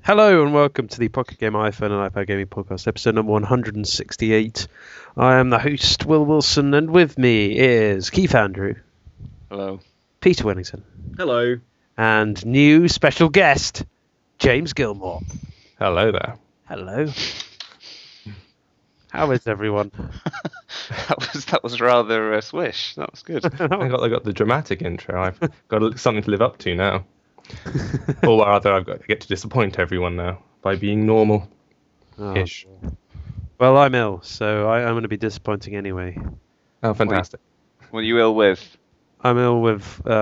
Hello and welcome to the Pocket Game iPhone and iPad Gaming Podcast, episode number 168. I am the host, Will Wilson, and with me is Keith Andrew. Hello. Peter Wellington. Hello. And new special guest, James Gilmore. Hello there. Hello. How is everyone? that was rather a swish. That was good. I got the dramatic intro. I've got something to live up to now. Or rather, I've got to get to disappoint everyone now by being normal-ish. Well, I'm ill, so I'm going to be disappointing anyway. Oh, fantastic. What are you ill with? I'm ill with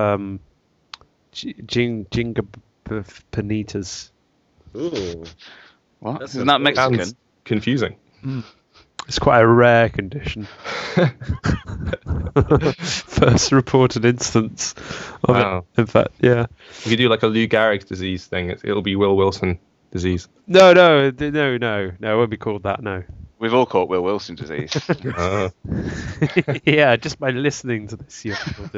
Jinga Panitas. Ooh. What? That's Isn't that Mexican? Sounds confusing. It's quite a rare condition. First reported instance of it. In fact, yeah. If you do like a Lou Gehrig's disease thing, it'll be Will Wilson disease. No, it won't be called that, no. We've all caught Will Wilson disease. Yeah, just by listening to this,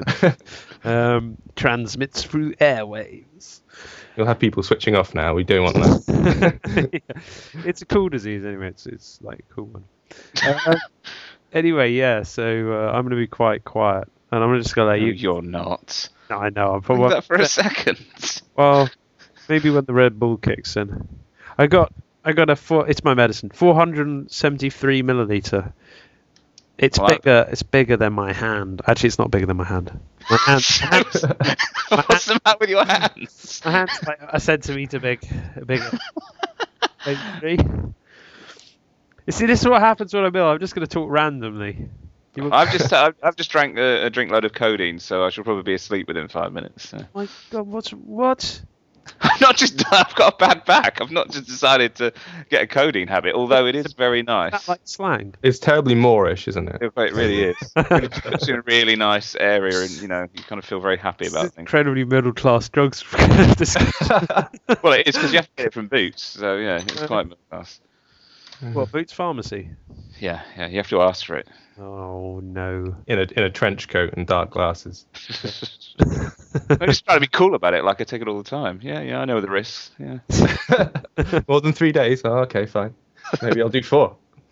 transmits through airwaves. You'll have people switching off now. We don't want that. Yeah. It's a cool disease anyway. It's like a cool one. Anyway, yeah, so I'm going to be quite quiet. And I'm just going to let you... You're not. No, I know. I'm Think that for a second. Well, maybe when the Red Bull kicks in. I got it's my medicine. 473 milliliter. It's What? bigger. It's bigger than my hand. Actually, it's not bigger than my hand. My hands. What's the matter with your hands? My hands like a centimeter bigger. Maybe. You see, this is what happens when I'm ill. I'm just going to talk randomly. I've just drank a drink load of codeine, so I should probably be asleep within 5 minutes. So. My God, what? I've got a bad back. I've not just decided to get a codeine habit, although it is very nice. That like slang. It's terribly Moorish, isn't it? It really is. It's in a really nice area, and you kind of feel very happy about things. Incredibly middle class drugs. Well, it is because you have to get it from Boots, so yeah, it's quite middle class. What, Boots Pharmacy? Yeah, you have to ask for it. Oh no! In a trench coat and dark glasses. I'm just trying to be cool about it, like I take it all the time. Yeah, I know the risks. Yeah. More than 3 days? Oh, okay, fine. Maybe I'll do 4.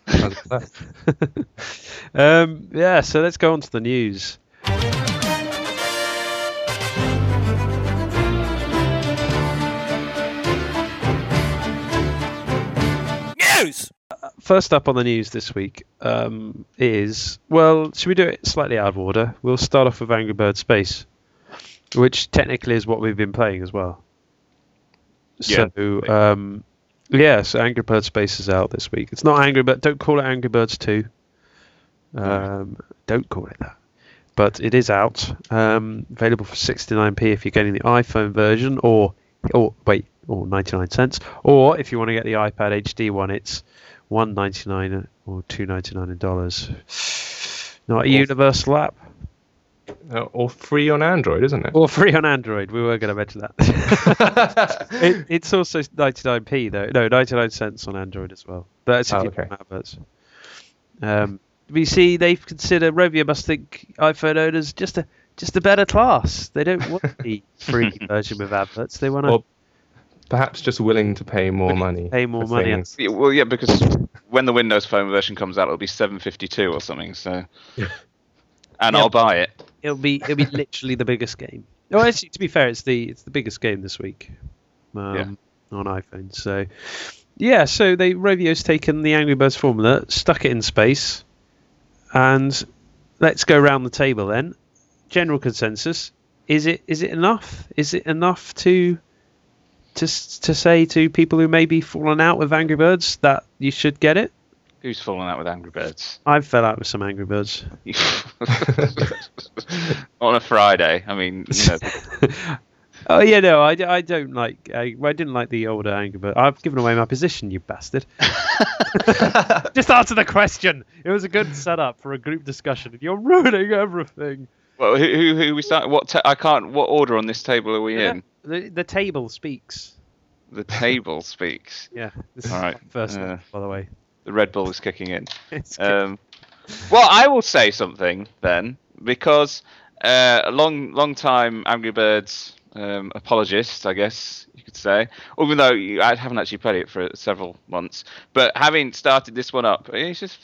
Yeah, so let's go on to the news. News! First up on the news this week is, well, should we do it slightly out of order? We'll start off with Angry Birds Space, which technically is what we've been playing as well. Yeah. So, so Angry Birds Space is out this week. It's not Angry Birds, don't call it Angry Birds 2. Don't call it that. But it is out, available for 69p if you're getting the iPhone version, or 99 cents. Or if you want to get the iPad HD one, it's $1.99 or $2.99 in dollars. Not a universal app. Or free on Android, isn't it? Or free on Android. We were going to mention that. It's also 99p though. No, 99 cents on Android as well. That's if you okay. want adverts. We see they've considered Rovio must think iPhone owners just a better class. They don't want the free version with adverts. They want to. Perhaps just willing to pay more money. Pay more money. things. Yeah, well, yeah, because when the Windows Phone version comes out, it'll be $7.52 or something. So, and I'll buy it. It'll be literally the biggest game. No, actually, to be fair, it's the biggest game this week on iPhone. So, yeah, so Rovio's taken the Angry Birds formula, stuck it in space, and let's go around the table then. General consensus: is it enough? Is it enough to say to people who may be fallen out with Angry Birds that you should get it? Who's fallen out with Angry Birds? I've fell out with some Angry Birds. On a Friday. I mean, Oh yeah, no, I don't like. I didn't like the older Angry Birds. I've given away my position, you bastard. Just answer the question. It was a good setup for a group discussion. You're ruining everything. Well, who we start? What order on this table are we in? The table speaks. The table speaks. Yeah. This is All right. my first one, by the way. The Red Bull is kicking in. It's Well, I will say something then, because a long time Angry Birds apologist, I guess you could say. Even though I haven't actually played it for several months, but having started this one up, it's just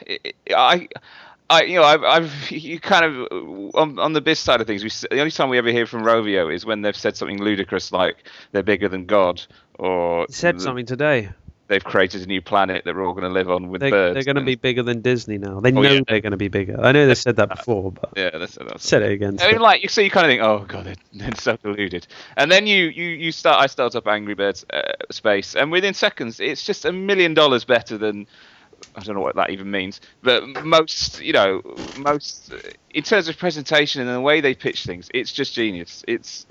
you kind of on the biz side of things. The only time we ever hear from Rovio is when they've said something ludicrous like they're bigger than God, or He said something today. They've created a new planet that we're all going to live on with birds. They're going to be bigger than Disney now. They know they're going to be bigger. I know they said that before, but they said it again. I mean, like, so you kind of think, oh god, they're so deluded, and then I start up Angry Birds Space, and within seconds, it's just $1 million better than. I don't know what that even means, but most in terms of presentation and the way they pitch things, it's just genius. It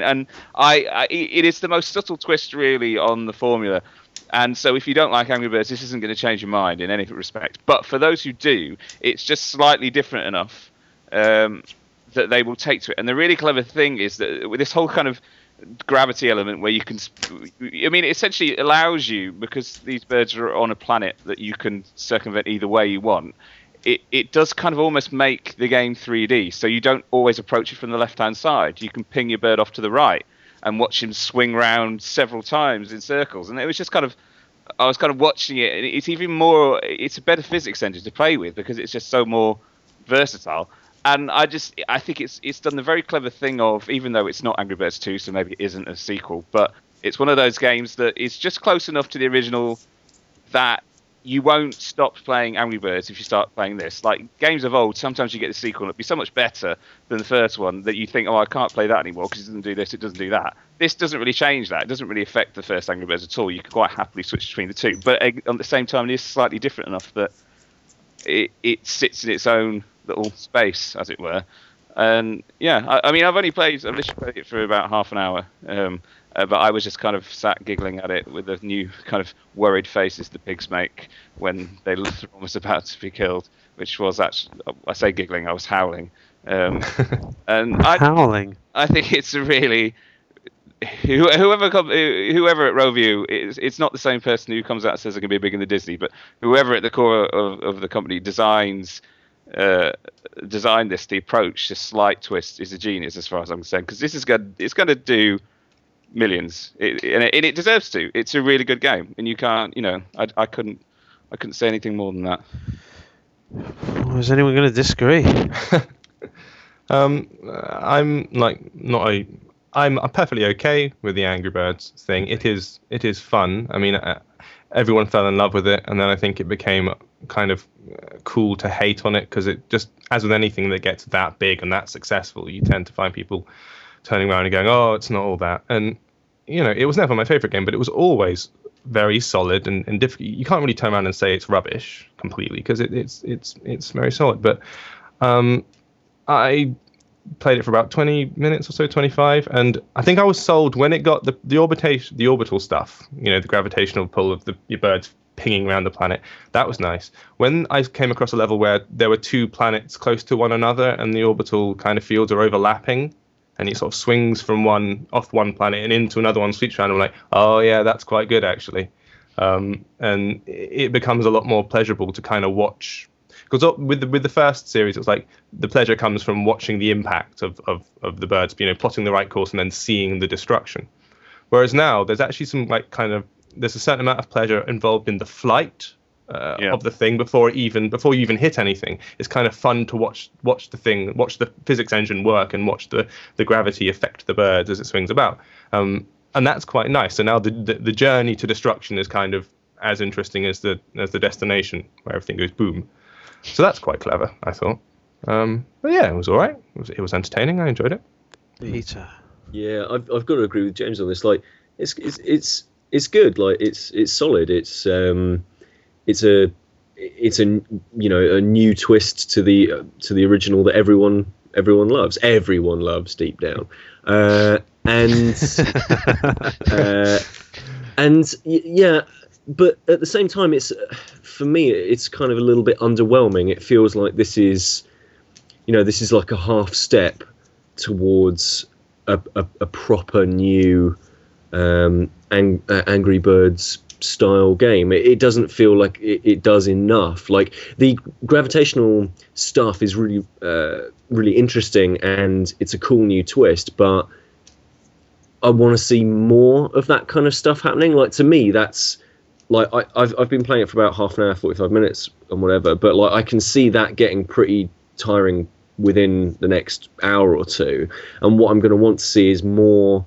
is the most subtle twist really on the formula. And so if you don't like Angry Birds, this isn't going to change your mind in any respect. But for those who do, it's just slightly different enough that they will take to it. And the really clever thing is that with this whole kind of gravity element where you can, it essentially allows you, because these birds are on a planet that you can circumvent either way you want, it does kind of almost make the game 3D. So you don't always approach it from the left-hand side. You can ping your bird off to the right and watch him swing round several times in circles. And it was just I was kind of watching it, and it's a better physics engine to play with because it's just so more versatile. And I think it's done the very clever thing of, even though it's not Angry Birds 2, so maybe it isn't a sequel, but it's one of those games that is just close enough to the original that you won't stop playing Angry Birds if you start playing this. Like games of old, sometimes you get the sequel and it'll be so much better than the first one that you think, oh, I can't play that anymore because it doesn't do this, it doesn't do that. This doesn't really change that. It doesn't really affect the first Angry Birds at all. You can quite happily switch between the two. But at the same time, it is slightly different enough that it sits in its own little space, as it were. And yeah, I mean, I've literally played it for about half an hour. But I was just kind of sat giggling at it with the new kind of worried faces the pigs make when they look almost about to be killed, which was actually, I say giggling, I was howling. Howling? I think it's a really... Whoever at Rovio, it's not the same person who comes out and says they're going to be bigger than Disney, but whoever at the core of the company designed this, the approach, this slight twist, is a genius as far as I'm concerned, because it's going to do millions, and it deserves to. It's a really good game, and you can't, I couldn't say anything more than that. Is anyone going to disagree? I'm perfectly okay with the Angry Birds thing. It is fun. I mean, everyone fell in love with it, and then I think it became kind of cool to hate on it, because it just, as with anything that gets that big and that successful, you tend to find people turning around and going, oh, it's not all that. And it was never my favorite game, but it was always very solid and difficult. You can't really turn around and say it's rubbish completely, because it's very solid. But I played it for about 20 minutes or so, 25, and I think I was sold when it got the orbital stuff, the gravitational pull of your birds pinging around the planet. That was nice. When I came across a level where there were two planets close to one another and the orbital kind of fields are overlapping, and it sort of swings from off one planet and into another one, sweeps around, I'm like, oh yeah, that's quite good actually. And it becomes a lot more pleasurable to kind of watch. Because with the first series, it's like the pleasure comes from watching the impact of the birds, plotting the right course and then seeing the destruction. Whereas now there's actually some there's a certain amount of pleasure involved in the flight of the thing before you even hit anything. It's kind of fun to watch the physics engine work and watch the gravity affect the birds as it swings about. And that's quite nice. So now the journey to destruction is kind of as interesting as the destination, where everything goes boom. So that's quite clever, I thought. But yeah, it was all right. It was entertaining. I enjoyed it. Peter. Yeah, I've got to agree with James on this. Like, it's good. Like, it's solid. It's a new twist to the original that everyone loves. Everyone loves deep down, and yeah. But at the same time, for me, it's kind of a little bit underwhelming. It feels like this is like a half step towards a proper new Angry Birds style game. It doesn't feel like it does enough. Like, the gravitational stuff is really really interesting, and it's a cool new twist, but I want to see more of that kind of stuff happening. Like, to me, that's like I've been playing it for about half an hour, 45 minutes, and whatever. But like, I can see that getting pretty tiring within the next hour or two. And what I'm going to want to see is more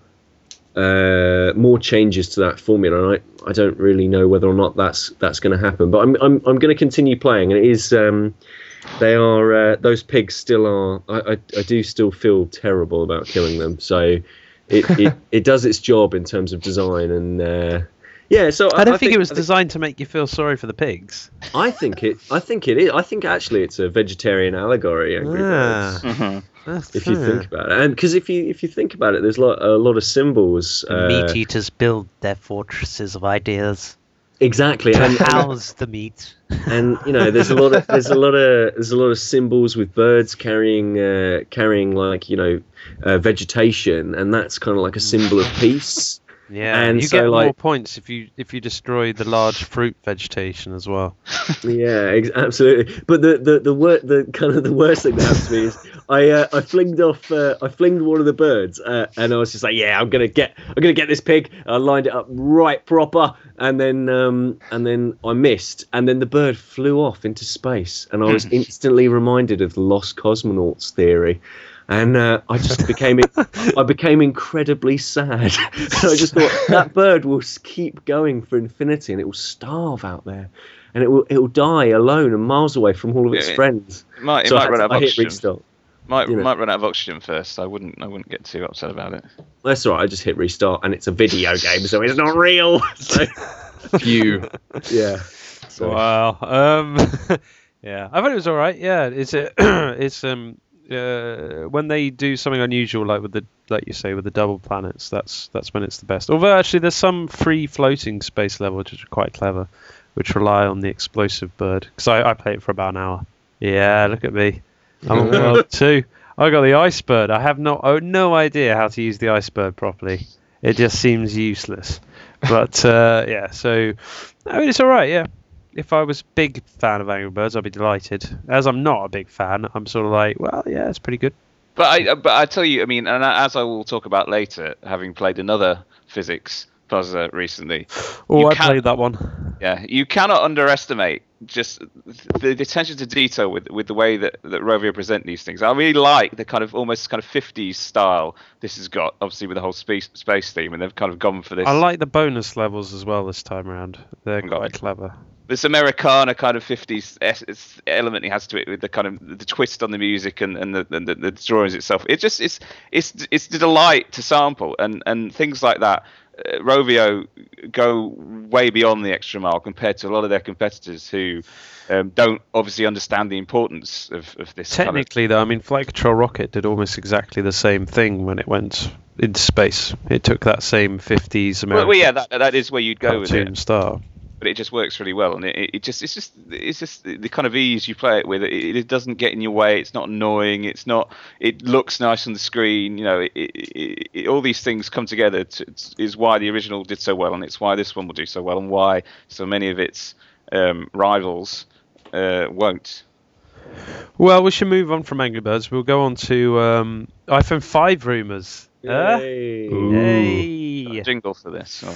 changes to that formula. And I don't really know whether or not that's going to happen. But I'm going to continue playing, and it is. They are those pigs still are. I do still feel terrible about killing them. So it does its job in terms of design, and So I don't think it was designed to make you feel sorry for the pigs. I think it is. I think actually it's a vegetarian allegory. Angry Birds. If you think about it, and because if you think about it, there's a lot of symbols. Meat eaters build their fortresses of ideas. Exactly, to house the meat. And there's a lot of symbols with birds carrying like vegetation, and that's kind of like a symbol of peace. Yeah, and you get more points if you destroy the large fruit vegetation as well. Yeah, absolutely. But the worst thing that happened to me is I flinged one of the birds, and I was just like, yeah, I'm gonna get this pig. I lined it up right proper, and then I missed, and then the bird flew off into space, and I was instantly reminded of the lost cosmonauts theory. And I just became incredibly sad. So I just thought, that bird will keep going for infinity, and it will starve out there, and it will die alone and miles away from all of its friends. It might run out of oxygen. Restart. Might run out of oxygen first. I wouldn't get too upset about it. That's all right. I just hit restart, and it's a video game, so it's not real. So. Phew. Yeah. So. Wow. Yeah, I thought it was all right. Yeah, it's when they do something unusual, like you say, with the double planets, that's when it's the best. Although actually, there's some free floating space levels which are quite clever, which rely on the explosive bird. Because I played it for about an hour. Yeah, look at me. I'm on World 2. I got the ice bird. I have no idea how to use the ice bird properly. It just seems useless. But yeah, so it's all right. Yeah. If I was a big fan of Angry Birds, I'd be delighted. As I'm not a big fan, I'm sort of like, well, yeah, it's pretty good. But I tell you, I mean, and as I will talk about later, having played another physics puzzler recently. Oh, I played that one. Yeah, you cannot underestimate just the attention to detail with the way that Rovio present these things. I really like the kind of almost kind of 50s style this has got, obviously with the whole space theme, and they've kind of gone for this. I like the bonus levels as well this time around. They're quite clever. This Americana kind of 50s element he has to it, with the kind of the twist on the music and the drawings itself. It's a delight to sample, and things like that. Rovio go way beyond the extra mile compared to a lot of their competitors who don't obviously understand the importance of this. Technically, though, I mean, Flight Control Rocket did almost exactly the same thing when it went into space. It took that same 50s American. Well, yeah, that is where you'd go with it. Style. But it just works really well, and it's just the kind of ease you play it with. It doesn't get in your way. It's not annoying. It looks nice on the screen. All these things come together is why the original did so well, and it's why this one will do so well, and why so many of its rivals won't. Well, we should move on from Angry Birds. We'll go on to iPhone 5 rumors. Yay! Yay! A jingle for this. So.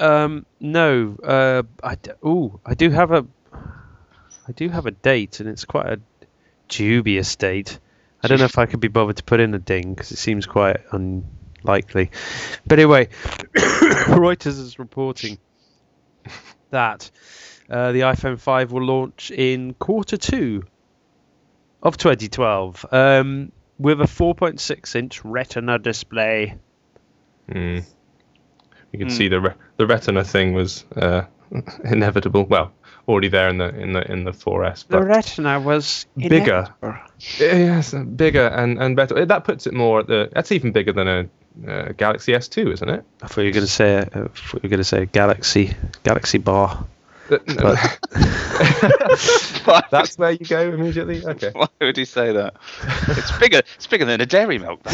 No. I do have a date, and it's quite a dubious date. I don't know if I could be bothered to put in a ding because it seems quite unlikely. But anyway, Reuters is reporting that the iPhone 5 will launch in Q2 of 2012 with a 4.6-inch Retina display. You can see the Retina thing was inevitable. Well, already there in the 4S. But the Retina was bigger. Yes, bigger and better. That puts it more at that's even bigger than a Galaxy S2, isn't it? I thought you were going to say a Galaxy Bar. No. That's where you go immediately. Okay. Why would you say that? It's bigger than a Dairy Milk.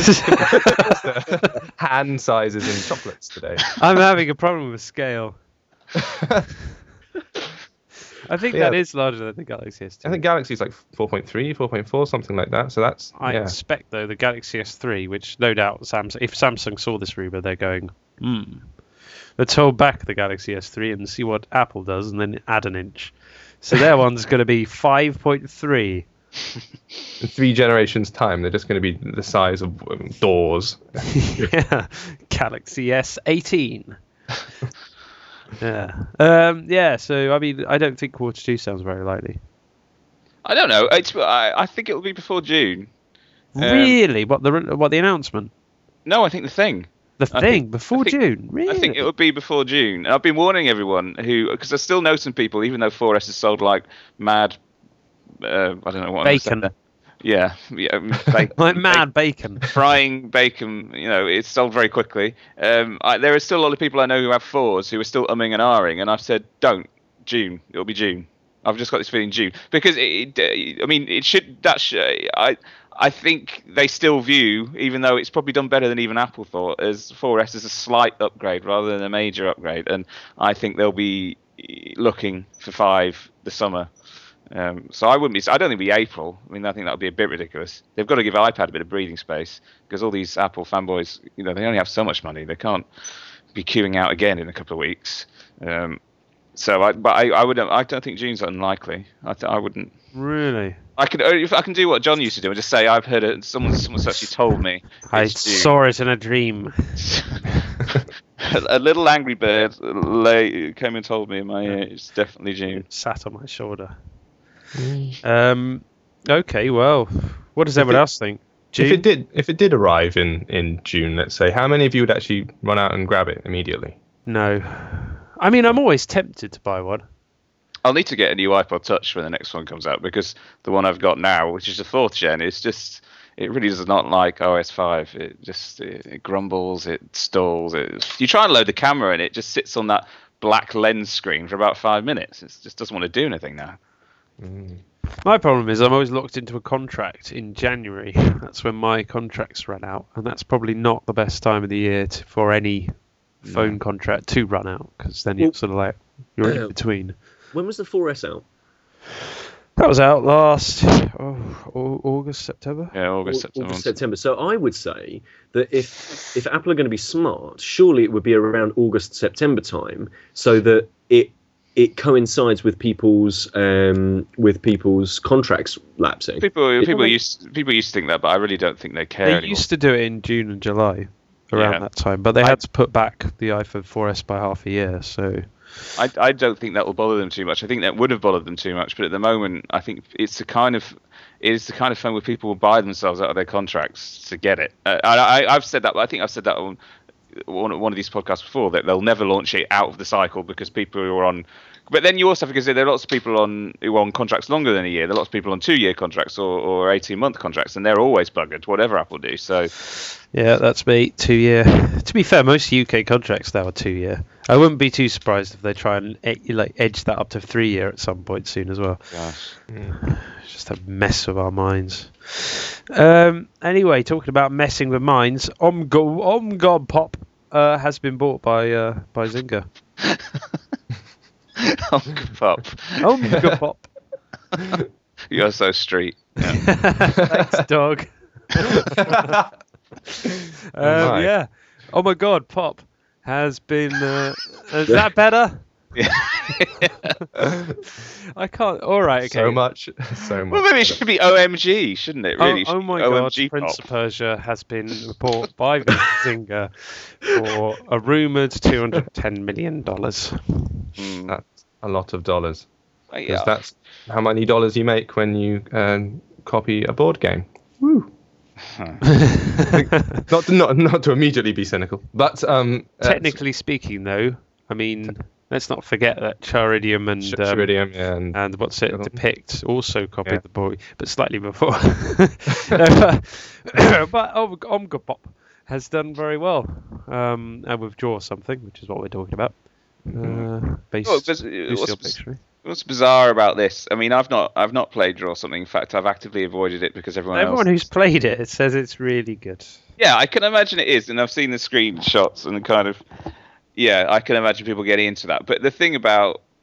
Hand sizes in chocolates today. I'm having a problem with scale. I think Yeah. that is larger than the Galaxy S2. I think Galaxy's like 4.3, 4.4, something like that. So that's I yeah. expect, though, the Galaxy S3, which no doubt if Samsung saw this rumor, they're going, let's hold back the Galaxy S3 and see what Apple does and then add an inch. So their one's going to be 5.3. In 3 generations' time, they're just going to be the size of doors. Yeah, Galaxy S18. Yeah. So, I mean, I don't think quarter 2 sounds very likely. I don't know. I think it will be before June. Really? What the announcement? No, I think the thing. Before June? Really? I think it would be before June. And I've been warning everyone because I still know some people, even though 4S is sold like mad. I don't know what bacon. Bacon. Like mad bacon. Frying bacon, it's sold very quickly. There are still a lot of people I know who have 4s who are still umming and ahhing, and I've said, don't. June. It'll be June. I've just got this feeling June. Because, I think they still view, even though it's probably done better than even Apple thought, as 4S as a slight upgrade rather than a major upgrade. And I think they'll be looking for 5 this summer. So I don't think it'll be April. I mean, I think that would be a bit ridiculous. They've got to give iPad a bit of breathing space because all these Apple fanboys, they only have so much money. They can't be queuing out again in a couple of weeks. I don't think June's unlikely. I wouldn't. Really? If I can do what John used to do and just say I've heard it. Someone's actually told me. I saw it in a dream. A little Angry Bird came and told me in my ear. It's definitely June. Sat on my shoulder. Okay, well, what does everyone else think? June? If it did arrive in June, let's say, how many of you would actually run out and grab it immediately? No. I mean, I'm always tempted to buy one. I'll need to get a new iPod Touch when the next one comes out because the one I've got now, which is the 4th gen, it really does not like OS 5. It grumbles, it stalls. You try and load the camera and it just sits on that black lens screen for about 5 minutes. It just doesn't want to do anything now. My problem is I'm always locked into a contract in January. That's when my contracts run out, and that's probably not the best time of the year for any phone contract to run out because then you're sort of like you're in between. When was the 4S out? That was out last August, September. Yeah, August, September. So I would say that if Apple are going to be smart, surely it would be around August, September time, so that it coincides with people's contracts lapsing. People used to think that, but I really don't think they care They anymore. used to do it in June and July, around that time, but they had to put back the iPhone 4S by half a year. So I don't think that will bother them too much. I think that would have bothered them too much, but at the moment, I think it's the kind of phone where people will buy themselves out of their contracts to get it. I've said that. I think I've said that on one of these podcasts before, that they'll never launch it out of the cycle because people who are on. But then you also have to consider there are lots of people who are on contracts longer than a year. There are lots of people on 2-year contracts or 18-month contracts, and they're always buggered, whatever Apple do. So, yeah, that's me. 2-year. To be fair, most UK contracts now are 2-year. I wouldn't be too surprised if they try and edge that up to 3-year at some point soon as well. gosh. It's just a mess with our minds. Anyway, talking about messing with minds, OmGod Pop has been bought by Zynga. Pop. OmGod Pop. You're so street. Yeah. Thanks, dog. Yeah. Oh my God, Pop has been. Is that better? Yeah. I can't. All right. Okay. So much. Well, maybe it should be OMG, shouldn't it? Really? Oh my God! Prince of Persia has been bought by Zynga for a rumored $210 million. That's a lot of dollars. Because Yeah. that's how many dollars you make when you copy a board game. Woo. not to immediately be cynical, but Technically speaking, though, I mean, let's not forget that Charidium and Charidium and what's it, Depict also copied Yeah. the boy, but slightly before. But OmGod Pop has done very well, and Withdraw Something, which is what we're talking about. What's bizarre about this? I mean, I've not played Draw Something. In fact, I've actively avoided it because Everyone who's played it says it's really good. Yeah, I can imagine it is, and I've seen the screenshots and kind of, yeah, I can imagine people getting into that. But the thing about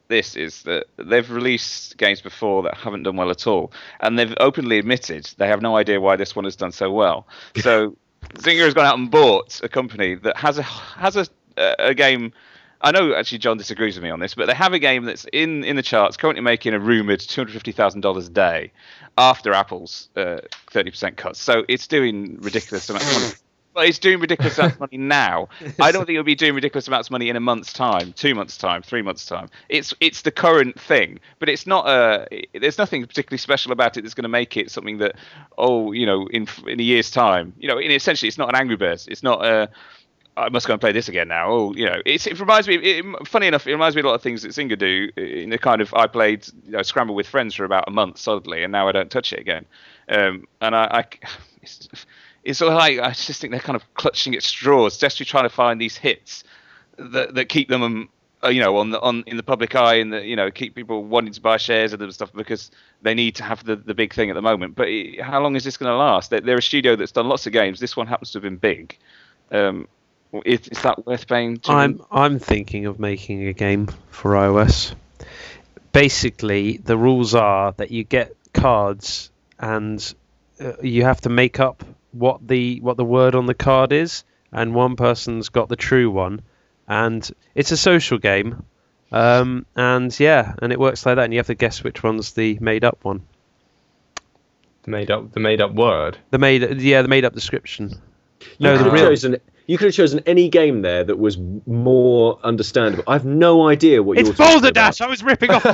this is that they've released games before that haven't done well at all, and they've openly admitted they have no idea why this one has done so well. So Zynga has gone out and bought a company that has a game. I know actually John disagrees with me on this, but they have a game that's in the charts, currently making a rumored $250,000 a day after Apple's 30% cuts. So it's doing ridiculous amounts of money. But it's doing ridiculous amounts of money now. I don't think it'll be doing ridiculous amounts of money in a month's time, 2 months' time, 3 months' time. It's the current thing, but it's not. There's nothing particularly special about it that's going to make it something that, in a year's time, essentially it's not an Angry Birds. It's not I must go and play this again now. Oh, it reminds me. Funny enough, it reminds me of a lot of things that Zynga do. In the kind of, I played Scramble with Friends for about a month solidly, and now I don't touch it again. And it's sort of like I just think they're kind of clutching at straws, desperately trying to find these hits that keep them, in the public eye, and keep people wanting to buy shares of them and stuff, because they need to have the big thing at the moment. But how long is this going to last? They're a studio that's done lots of games. This one happens to have been big. Is that worth paying? I'm thinking of making a game for iOS. Basically, the rules are that you get cards and you have to make up what the word on the card is, and one person's got the true one, and it's a social game, and it works like that, and you have to guess which one's the made up one. The made up word. The made up description. You could have chosen any game there that was more understandable. I have no idea what you're talking about. It's Balderdash! I was ripping off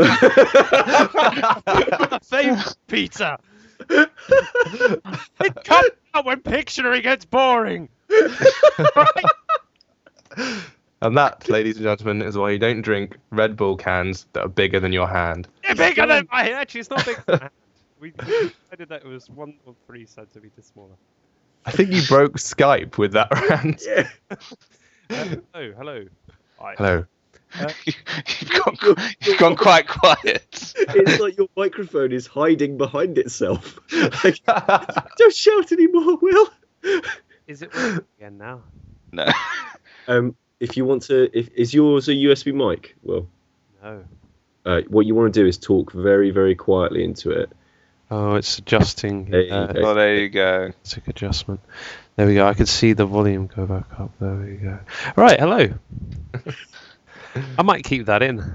Same Peter! It comes out when Pictionary gets boring! Right? And that, ladies and gentlemen, is why you don't drink Red Bull cans that are bigger than your hand. They're bigger than my hand! Actually, it's not bigger than my hand. We decided that it was 1 or 3 centimetres smaller. I think you broke Skype with that rant. Yeah. Hello. Hello. You've gone quite quiet. It's like your microphone is hiding behind itself. Don't shout anymore, Will. Is it working again now? No. If you want to, is yours a USB mic, Will? No. What you want to do is talk very, very quietly into it. Oh, it's adjusting. There you go. Oh, there you go. It's a good adjustment. There we go. I can see the volume go back up. There we go. Right, hello. I might keep that in.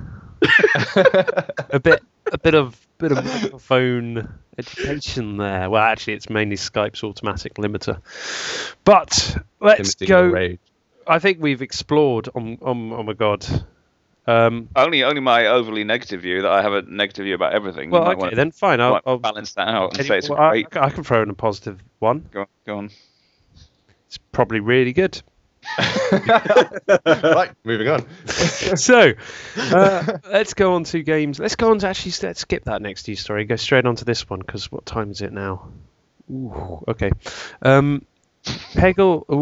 a bit of microphone education there. Well, actually, it's mainly Skype's automatic limiter. But let's go. Rage. I think we've explored. Oh my god. Only my overly negative view, that I have a negative view about everything. Well, okay, then fine. I'll balance that out and say it's well, great. I can throw in a positive one. Go on. It's probably really good. Right, moving on. So, let's go on to games. Let's skip that next news story. Go straight on to this one, because what time is it now? Ooh, okay. Peggle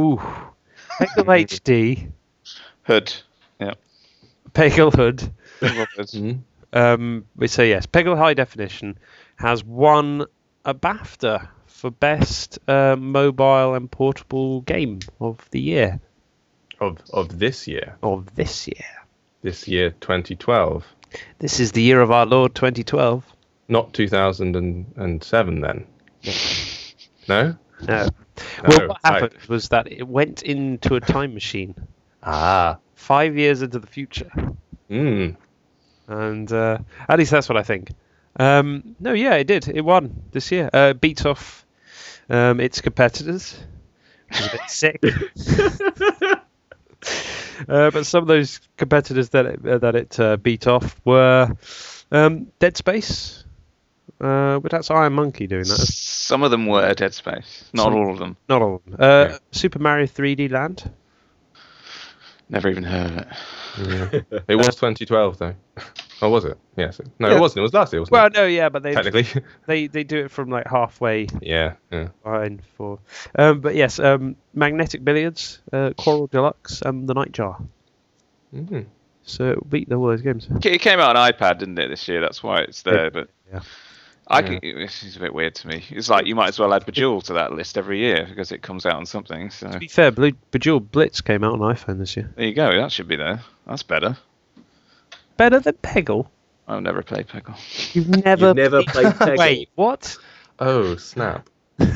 HD. Hood. Yeah. Peggle Hood. Mm-hmm. So yes, Peggle High Definition has won a BAFTA for best mobile and portable game of the year. Of this year. Of this year. This year, 2012. This is the year of our Lord 2012. Not 2007 then. No? No. Well, what happened was that it went into a time machine. 5 years into the future. Mm. And at least that's what I think. No, yeah, it did. It won this year. Beat off its competitors. Which is a bit sick. But some of those competitors that it beat off were Dead Space. But that's Iron Monkey doing that. Some of them were Dead Space. Not all of them. Not all of them. Super Mario 3D Land. Never even heard of it. Yeah. It was 2012 though. Oh, was it? Yes. No, it wasn't. It was last year, wasn't it? Well, no, yeah, but Technically. they do it from like halfway. Yeah. Fine for. But yes, Magnetic Billiards, Coral Deluxe, and The Nightjar. Mm. So it beat all those games. It came out on iPad, didn't it, this year? That's why it's there. But Yeah. this is a bit weird to me. It's like you might as well add Bejeweled to that list every year because it comes out on something. So To be fair, Bejeweled Blitz came out on iPhone this year. there you go. That should be there. That's better. better than Peggle? I've never played Peggle. You've never played Peggle? Wait, what? Oh, snap.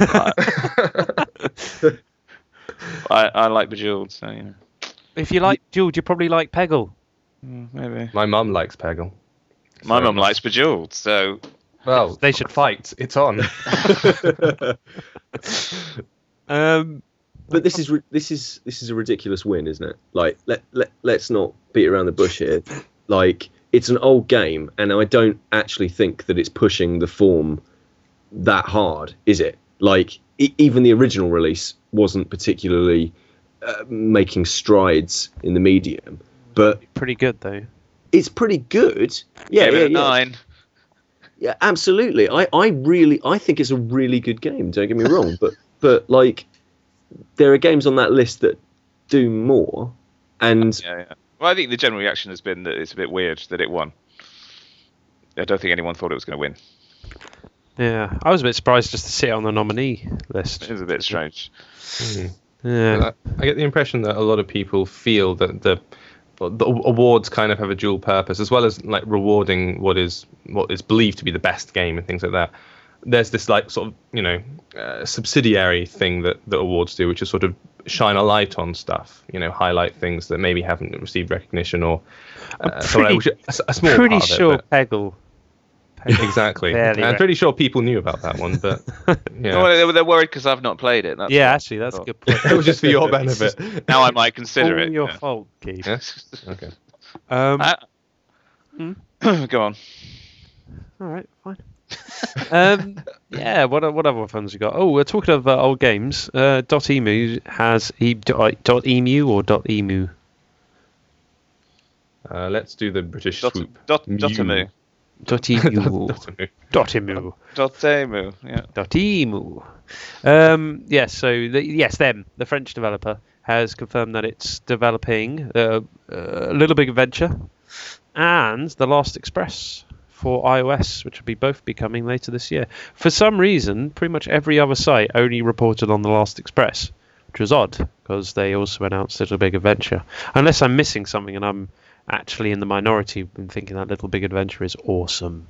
I like Bejeweled, so you know. If you like Jewel, you probably like Peggle. Maybe. My mum likes Peggle. My mum likes Bejeweled, so Well, They should fight. It's on. But this is a ridiculous win, isn't it? Like, let's not beat around the bush here. Like, it's an old game, and I don't actually think that it's pushing the form that hard, is it? Like, even the original release wasn't particularly making strides in the medium, but Pretty good though. it's pretty good. Yeah, give yeah, it a yeah. 9. Yeah, absolutely. I think it's a really good game. Don't get me wrong, but like, there are games on that list that do more, and Yeah. Well, I think the general reaction has been that it's a bit weird that it won. I don't think anyone thought it was going to win. Yeah, I was a bit surprised just to see it on the nominee list. It was a bit strange. Yeah, I get the impression that a lot of people feel that the awards kind of have a dual purpose, as well as like rewarding what is believed to be the best game and things like that. There's this like sort of subsidiary thing that awards do, which is sort of shine a light on stuff, highlight things that maybe haven't received recognition or a small pretty part of sure it, Peggle. exactly. I'm pretty sure people knew about that one, but yeah, Well, they're worried because I've not played it. That's Yeah, why. actually, that's a good point. it was just for your benefit. Now I might consider All it. your yeah. fault, Keith. Yes. Okay. Go on. All right, fine. Yeah, what other ones you got? Oh, we're talking of old games. .emu has .emu or .emu. Let's do the British swoop. Dotemu. .emu. .emu. Dotemu. Yeah. .emu. Yes, so them, the French developer, has confirmed that it's developing Little Big Adventure and The Last Express for iOS, which will both be coming later this year. For some reason, pretty much every other site only reported on The Last Express, which was odd, because they also announced Little Big Adventure. Unless I'm missing something and I'm actually in the minority in thinking that Little Big Adventure is awesome.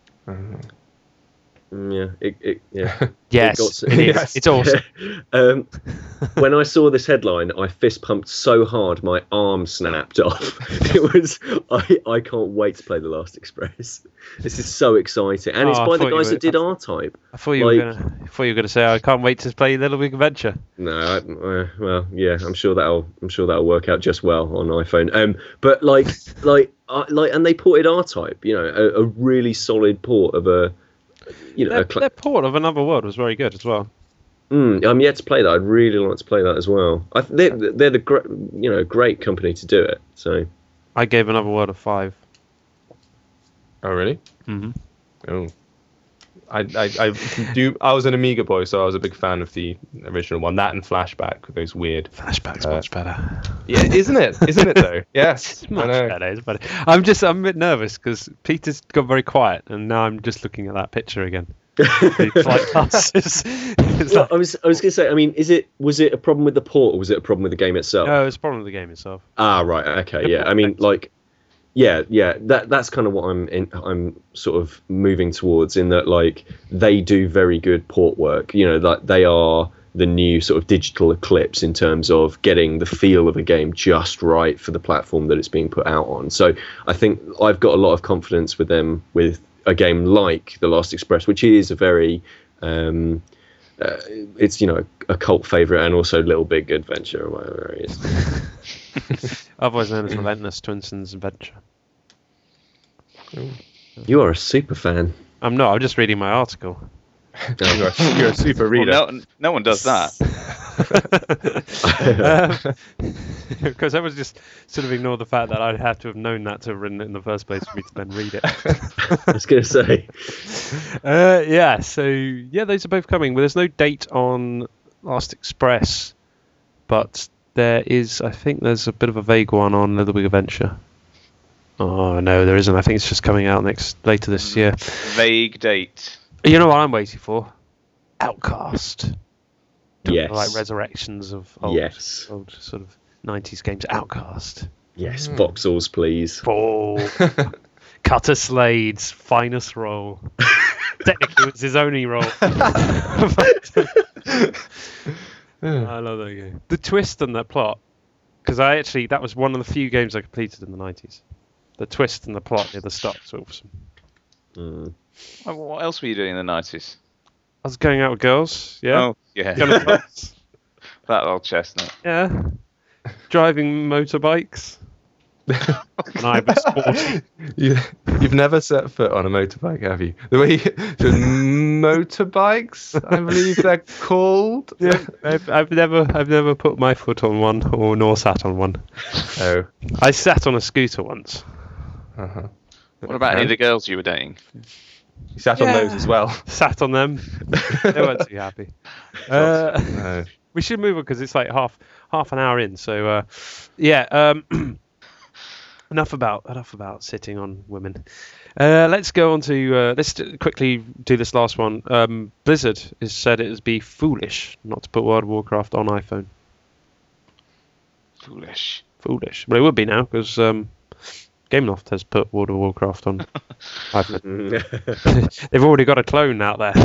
yeah, Yes, it is. It's awesome. When I saw this headline, I fist pumped so hard my arm snapped off. It was I can't wait to play The Last Express. This is so exciting, and it's I by the thought you guys were- that did R-Type. I thought you were gonna say I can't wait to play Little Big Adventure. No, well, yeah, I'm sure that'll work out just well on iPhone. But and they ported R-Type, a really solid port of a. Their port of Another World was very good as well. I'm yet to play that. I'd really like to play that as well. They're the great company to do it. So I gave Another World a 5. Oh really? Mm-hmm. Oh, I was an Amiga boy, so I was a big fan of the original one. That and Flashback, those weird. Flashback's much better. Yeah, isn't it? Isn't it though? Yes, It's much I know. better. It's better. I'm a bit nervous because Peter's got very quiet, and now I'm just looking at that picture again. It's like glasses. It's well, like, I was going to say. I mean, was it a problem with the port, or was it a problem with the game itself? no, it's a problem with the game itself. Ah, right. Okay. Yeah. I mean, that's kind of what I'm sort of moving towards, in that like they do very good port work. Like they are the new sort of digital Eclipse in terms of getting the feel of a game just right for the platform that it's being put out on. So I think I've got a lot of confidence with them with a game like The Last Express, which is a very it's a cult favorite, and also Little Big Adventure or whatever it is. Otherwise known as Relentless Twinson's Adventure. You are a super fan. I'm not. I'm just reading my article. You're a super reader. Well, no one does that. Because I was just sort of ignore the fact that I'd have to have known that to have written it in the first place for me to then read it. I was going to say. Those are both coming. But there's no date on Last Express, but there is. I think there's a bit of a vague one on Little Big Adventure. Oh no, there isn't. I think it's just coming out later this year. Vague date. You know what I'm waiting for? Outcast. Yes. Like resurrections of old Yes. sort of 90s games. Outcast. Yes, Vauxhalls, please. Oh, Cutter Slade's finest role. Technically, it was his only role. I love that game. The twist and the plot, because that was one of the few games I completed in the 90s. The twist and the plot near the start was awesome. What else were you doing in the 90s? I was going out with girls, yeah. Oh, yeah. Going to pubs, That old chestnut. yeah. Driving motorbikes. And I was 40. You've never set foot on a motorbike, have you? The way motorbikes, I believe they're called. Yeah, I've never put my foot on one nor sat on one. Oh. I sat on a scooter once. Uh-huh. What about any of the girls you were dating? You sat on those as well. Sat on them. They weren't too happy. No. We should move on because it's like half an hour in. So yeah. Enough about sitting on women. Let's go on to let's quickly do this last one. Blizzard has said it would be foolish not to put World of Warcraft on iPhone. Foolish. Well, it would be now because Gameloft has put World of Warcraft on iPhone. They've already got a clone out there.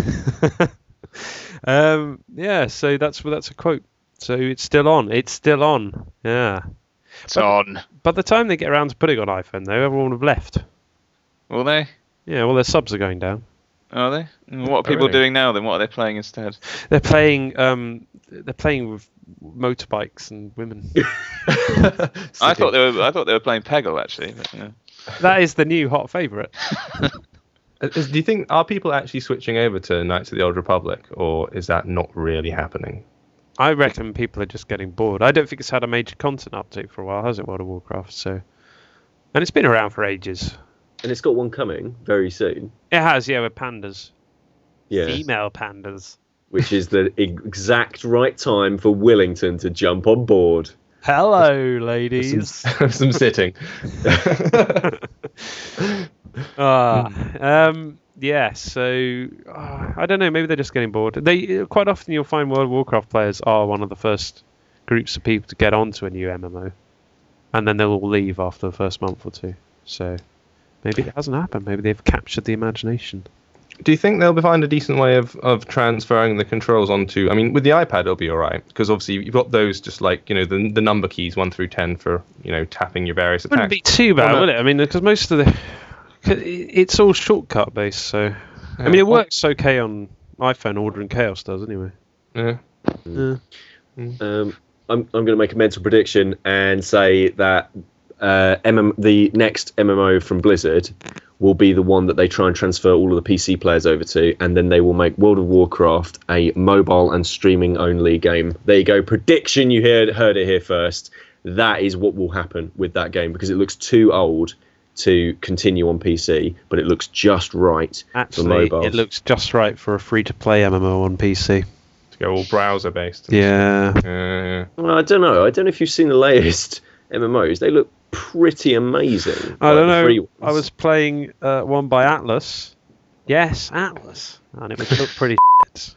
Yeah, so that's a quote. So it's still on. Yeah. It's on. By the time they get around to putting it on iPhone, though, everyone will have left. Will they? Yeah, well, their subs are going down. Are they? And what are people doing now then? What are they playing instead? They're playing with motorbikes and women. I thought they were playing Peggle actually. But, yeah. That is the new hot favourite. Do you think, are people actually switching over to Knights of the Old Republic, or is that not really happening? I reckon people are just getting bored. I don't think it's had a major content update for a while, has it, World of Warcraft? So, and it's been around for ages. And it's got one coming very soon. It has, yeah, with pandas. Yeah. Female pandas. Which is the exact right time for Willington to jump on board. Hello, ladies. Some sitting. Yeah, so I don't know. Maybe they're just getting bored. They quite often you'll find World of Warcraft players are one of the first groups of people to get onto a new MMO, and then they'll all leave after the first month or two. So maybe it hasn't happened. Maybe they've captured the imagination. Do you think they'll find a decent way of transferring the controls onto? I mean, with the iPad, it'll be all right because obviously you've got those just like the number keys 1 through 10 for tapping your various attacks. Wouldn't be too bad, would it? I mean, because most of it's all shortcut based, so yeah. I mean, it works okay on iPhone. Ordering Chaos does anyway. Yeah. I'm going to make a mental prediction and say that the next MMO from Blizzard will be the one that they try and transfer all of the PC players over to, and then they will make World of Warcraft a mobile and streaming only game. There you go. Prediction, you heard it here first. That is what will happen with that game because it looks too old to continue on PC, but it looks just right for mobile. It looks just right for a free-to-play MMO on PC. To go all browser-based. Yeah. Well, I don't know. I don't know if you've seen the latest MMOs. They look pretty amazing. I don't know. I was playing one by Atlas. Yes, Atlas. And it would look pretty shit.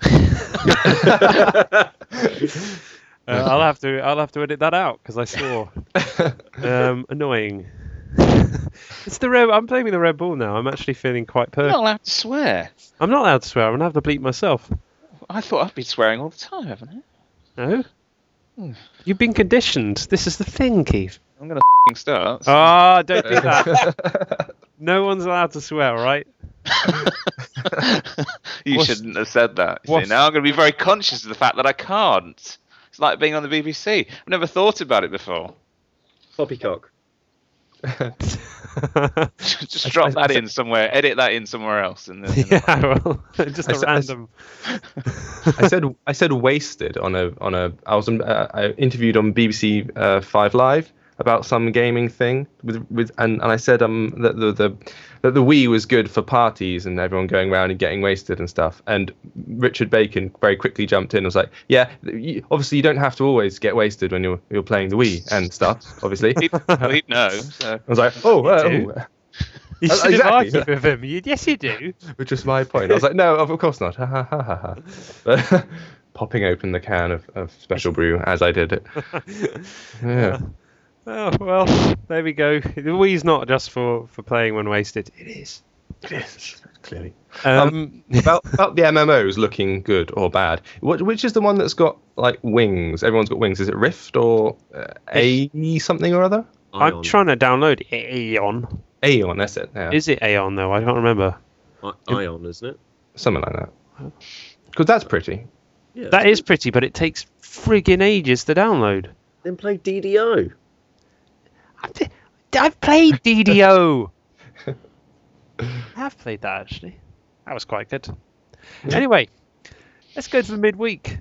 I'll have to edit that out because I swore. Annoying. It's the Red. I'm playing with the Red Bull now. I'm actually feeling quite You're not allowed to swear. I'm not allowed to swear. I'm gonna have to bleep myself. I thought I've been swearing all the time, haven't I? No. You've been conditioned. This is the thing, Keith. I'm gonna start. Ah, don't do that. No one's allowed to swear, all right? You shouldn't have said that. See, now I'm going to be very conscious of the fact that I can't. It's like being on the BBC. I've never thought about it before. Poppycock. Just drop that in somewhere. Edit that in somewhere else. Well, just a random. I said wasted I interviewed on BBC 5 Live about some gaming thing and I said that the Wii was good for parties and everyone going around and getting wasted and stuff, and Richard Bacon very quickly jumped in and was like, yeah, obviously you don't have to always get wasted when you're playing the Wii and stuff, obviously. He'd know. So. I was like, you should have argued with him. Yes, you do. Which was my point. I was like, no, of course not. But popping open the can of Special Brew as I did it. Yeah. Oh, well, there we go. The Wii's not just for playing when wasted. It is. Yes, clearly. Um, About the MMOs looking good or bad. Which is the one that's got like wings? Everyone's got wings. Is it Rift or A something or other? I'm trying to download Aeon. Aeon, that's it. Yeah. Is it Aeon though? I can't remember. Ion, isn't it? Something like that. Because that's pretty. Yeah. That is pretty, but it takes friggin' ages to download. Then play DDO. I've played DDO. I have played that actually. That was quite good. Anyway, let's go to the midweek.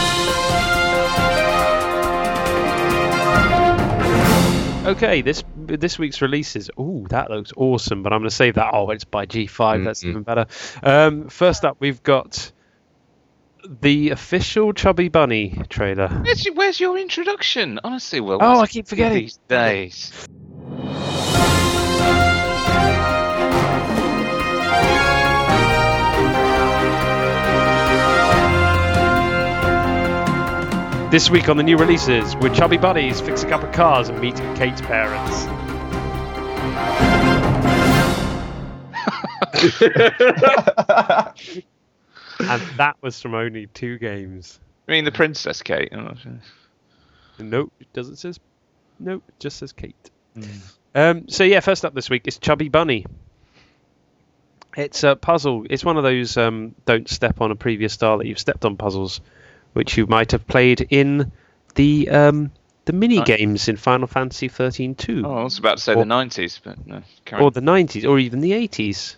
Okay, this week's releases. Ooh, that looks awesome, but I'm going to save that. Oh, it's by G5. That's even better. First up, we've got the official Chubby Bunny trailer. Where's your introduction? Honestly, Will. Oh, I keep forgetting. These days. This week on the new releases, with Chubby Bunnies fix a couple of cars and meet Kate's parents. And that was from only 2 games. I mean, the Princess Kate. Nope, it doesn't say. Nope, it just says Kate. So yeah, first up this week is Chubby Bunny. It's a puzzle. It's one of those don't step on a previous star that you've stepped on puzzles, which you might have played in the mini games in Final Fantasy 13-2. Oh, I was about to say the 90s, but no. Or the 90s, or even the 80s.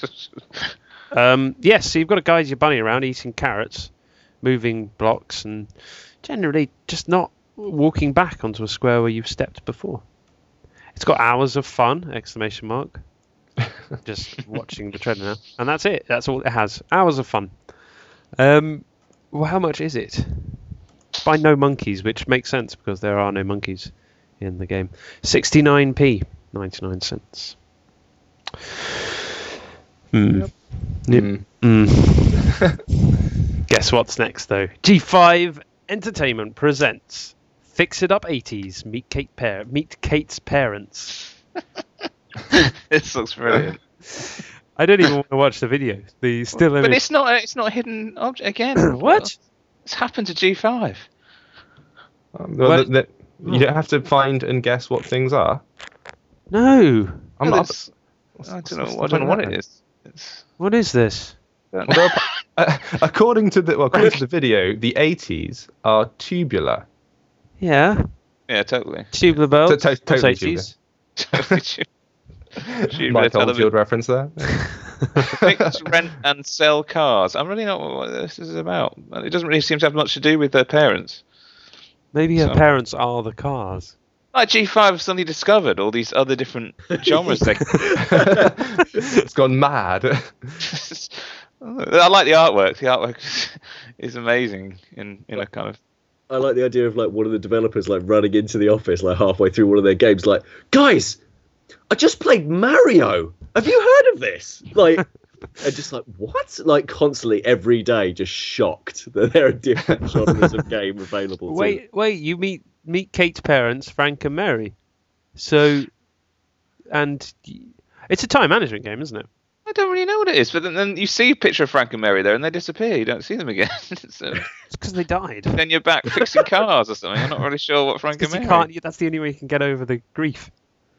Yes, so you've got to guide your bunny around eating carrots, moving blocks, and generally just not walking back onto a square where you've stepped before. It's got hours of fun, ! Just watching the trailer now. And that's it. That's all it has. Hours of fun. Well, how much is it? It's by No Monkeys, which makes sense because there are no monkeys in the game. 69p, 99 cents. Yep. Guess what's next, though? G5 Entertainment presents Fix It Up 80s. Meet Kate's parents. This looks brilliant. I don't even want to watch the video. The still image. But it's not a hidden object again. What? It's happened to G5. You don't have to find and guess what things are. No. I don't know what it is. What is this? According to the video, the 80s are tubular. Yeah. Yeah, totally. Tubular bells. Totally tubular. Mike Oldfield reference there. Fix, rent and sell cars. I'm really not what this is about. It doesn't really seem to have much to do with their parents. Maybe her parents are the cars. Like G5 have suddenly discovered all these other different genres. It's gone mad. I like the artwork. The artwork is amazing in a kind of... I like the idea of like one of the developers like running into the office like halfway through one of their games like, guys, I just played Mario. Have you heard of this? Like, and just like, what? Like constantly every day just shocked that there are different genres of game available. Wait, you meet Kate's parents, Frank and Mary. So, and it's a time management game, isn't it? I don't really know what it is, but then you see a picture of Frank and Mary there and they disappear. You don't see them again. So, it's because they died. Then you're back fixing cars or something. I'm not really sure what Frank and Mary... That's the only way you can get over the grief.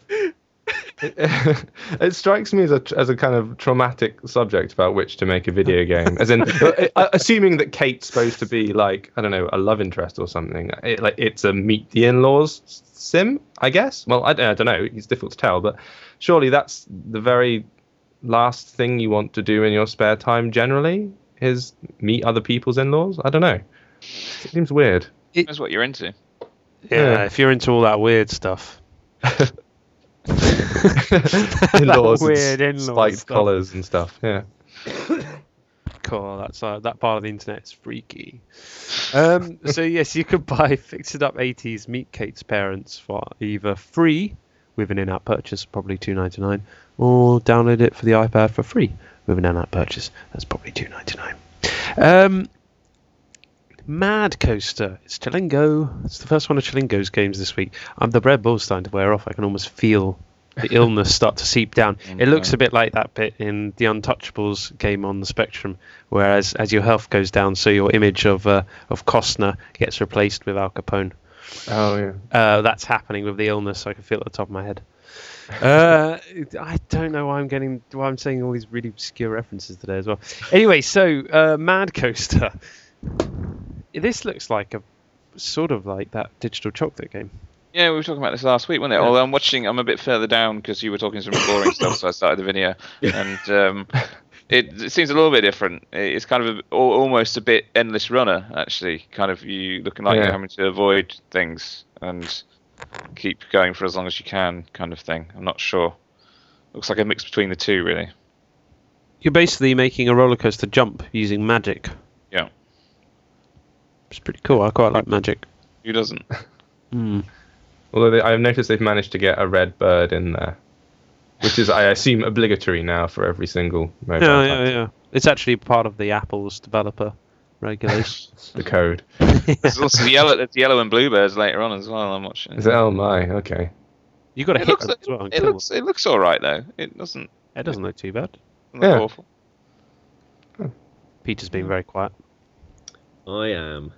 It strikes me as a kind of traumatic subject about which to make a video game. As in, assuming that Kate's supposed to be like, I don't know, a love interest or something. It's a meet the in-laws sim, I guess. Well, I don't know. It's difficult to tell, but surely that's the very last thing you want to do in your spare time. Generally, is meet other people's in-laws. I don't know. It seems weird. That's what you're into. Yeah, if you're into all that weird stuff. In-laws, weird in-laws spiked stuff. collars and stuff. Yeah. Cool. That's that part of the internet is freaky. So yes, you could buy Fix It Up 80s Meet Kate's Parents for either free with an in-app purchase, probably $2.99, or download it for the iPad for free with an in-app purchase. That's probably $2.99. Mad Coaster. It's Chilingo. It's the first one of Chilingo's games this week. The Red Bull's starting to wear off. I can almost feel the illness start to seep down. It looks a bit like that bit in the Untouchables game on the Spectrum, whereas as your health goes down, so your image of Costner gets replaced with Al Capone. Oh yeah. That's happening with the illness. I can feel it at the top of my head. I don't know why I'm saying all these really obscure references today as well. Anyway, so Mad Coaster. This looks like a sort of like that Digital Chocolate game. Yeah, we were talking about this last week, wasn't it? Yeah. Although I'm a bit further down because you were talking some boring stuff, so I started the video. And it seems a little bit different. It's kind of almost a bit Endless Runner, actually. Kind of you looking like you're having to avoid things and keep going for as long as you can, kind of thing. I'm not sure. Looks like a mix between the two, really. You're basically making a roller coaster jump using magic. Yeah. It's pretty cool. I quite like magic. Who doesn't? Although I've noticed they've managed to get a red bird in there, which is, I assume, obligatory now for every single mobile. Yeah. It's actually part of the Apple's developer regulations. The code. There's also the yellow and blue birds later on as well. I'm watching. Is it? Oh my, okay. You got to hit them as well. And kill them. It looks all right though. It doesn't look too bad. look Yeah. awful. Peter's being very quiet. I am.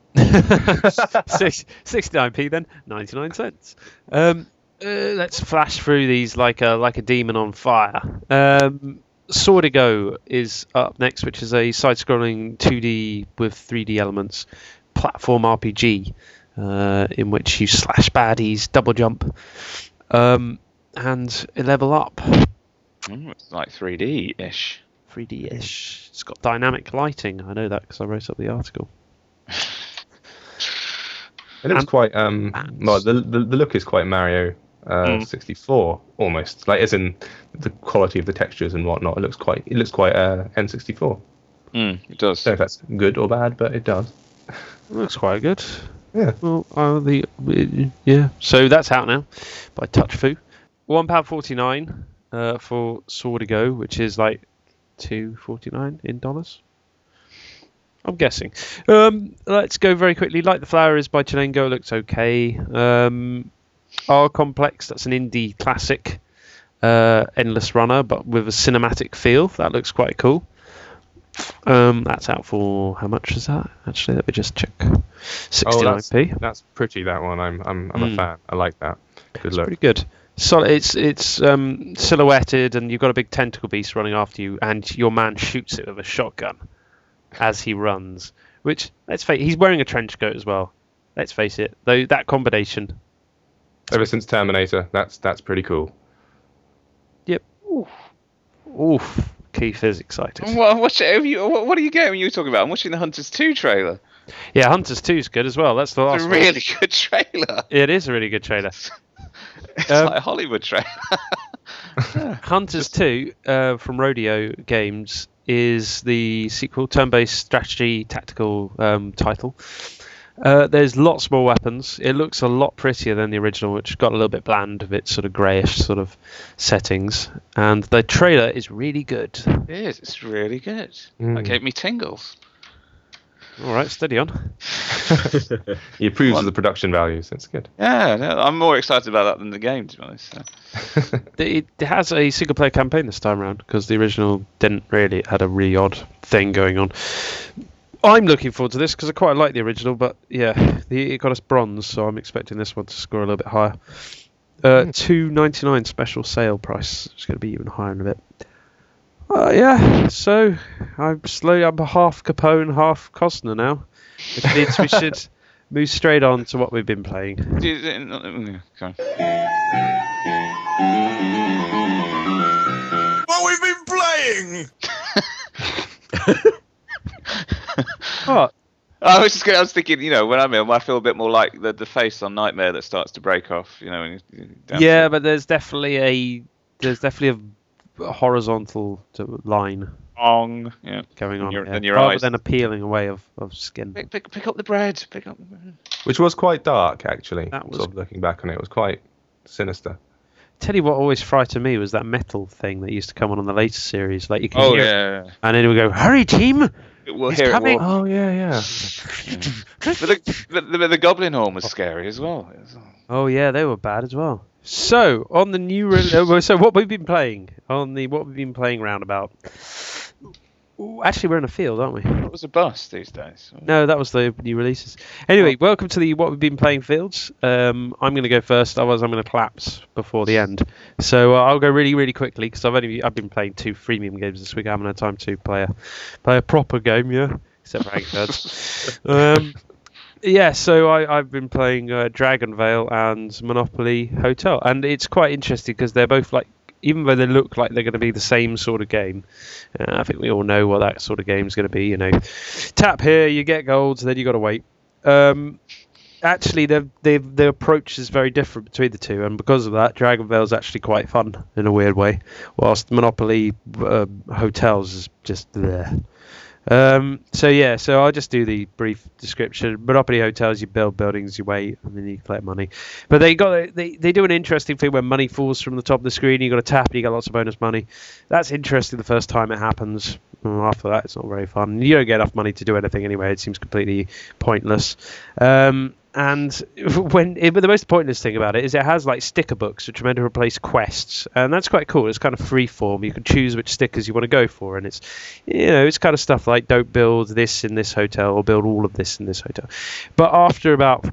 69p then, 99 cents. Let's flash through these like a demon on fire. Swordigo is up next, which is a side-scrolling 2D with 3D elements platform RPG in which you slash baddies, double jump, and level up. It's like 3D-ish. 3D-ish. It's got dynamic lighting. I know that because I wrote up the article. It looks quite well. The look is quite Mario 64 almost, like as in the quality of the textures and whatnot. It looks quite N64. It does. I don't know if that's good or bad, but it does. Looks quite good. Yeah. Well, so that's out now by TouchFu. £1.49 for Swordigo, which is like $2.49 in dollars. I'm guessing. Let's go very quickly. Light the Flower is by Chilingo. Looks okay. R Complex, that's an indie classic. Endless Runner, but with a cinematic feel. That looks quite cool. That's out for, how much is that? Actually, let me just check. 69p. That's pretty. That one. I'm a fan. I like that. Good look. Pretty good. So it's silhouetted, and you've got a big tentacle beast running after you, and your man shoots it with a shotgun as he runs. Which, let's face it, he's wearing a trench coat as well. Let's face it, though, that combination. Ever since Terminator, that's pretty cool. Yep. Oof. Keith is excited. What are you getting when you talking about? I'm watching the Hunters 2 trailer. Yeah, Hunters 2 is good as well. That's the last It's a one. really good trailer. It is a really good trailer. It's like a Hollywood trailer. Hunters 2 from Rodeo Games is the sequel, turn-based strategy tactical title. There's lots more weapons. It looks a lot prettier than the original, which got a little bit bland with its sort of greyish sort of settings. And the trailer is really good. It is. It's really good. That gave me tingles. All right, steady on. He approves of the production values. That's good. Yeah, no, I'm more excited about that than the game, to be honest. So. It has a single-player campaign this time around, because the original didn't really. It had a really odd thing going on. I'm looking forward to this because I quite like the original, but yeah, it got us bronze, so I'm expecting this one to score a little bit higher. $2.99 special sale price. It's going to be even higher in a bit. Yeah, so I'm half Capone, half Costner now. Which means we should move straight on to what we've been playing. Okay. What we've been playing! Oh, I was thinking, when I'm ill, I feel a bit more like the face on Nightmare that starts to break off. When yeah, but there's definitely a horizontal line going on here, in your rather eyes. than a peeling away of skin. Pick up the bread. Pick up the bread. Which was quite dark, actually. That was- Sort of looking back on it, it was quite sinister. Tell you what always frightened me was that metal thing that used to come on the later series. Like you can hear it, Yeah. and then it would go, "Hurry, team! We'll He's hear coming. it more. Oh yeah. But the Goblin Horn was scary as well. Oh yeah, they were bad as well. So on the new, so what we've been playing on the what we've been playing roundabout. Ooh, actually, we're in a field, aren't we? What was a bus these days? No, that was the new releases. Anyway, welcome to the what we've been playing fields. I'm going to go first, otherwise I'm going to collapse before the end. So I'll go really, really quickly because I've been playing 2 freemium games this week. I haven't had time to play a proper game, yeah, except for Angry Birds. Yeah, so I've been playing Dragon Vale and Monopoly Hotel, and it's quite interesting because they're both like, even though they look like they're going to be the same sort of game, I think we all know what that sort of game is going to be. You know, tap here, you get golds, then you got to wait. Actually, the approach is very different between the two, and because of that, Dragon Vale is actually quite fun in a weird way, whilst Monopoly Hotels is just there. So I'll just do the brief description. Monopoly Hotels, you build buildings, you wait, and then you collect money. But they do an interesting thing where money falls from the top of the screen. You got to tap, and you get lots of bonus money. That's interesting the first time it happens. After that, it's not very fun. You don't get enough money to do anything anyway. It seems completely pointless. And but the most pointless thing about it is it has like sticker books which are meant to replace quests, and that's quite cool. It's kind of free form. You can choose which stickers you want to go for, and it's, you know, it's kind of stuff like don't build this in this hotel or build all of this in this hotel. But after about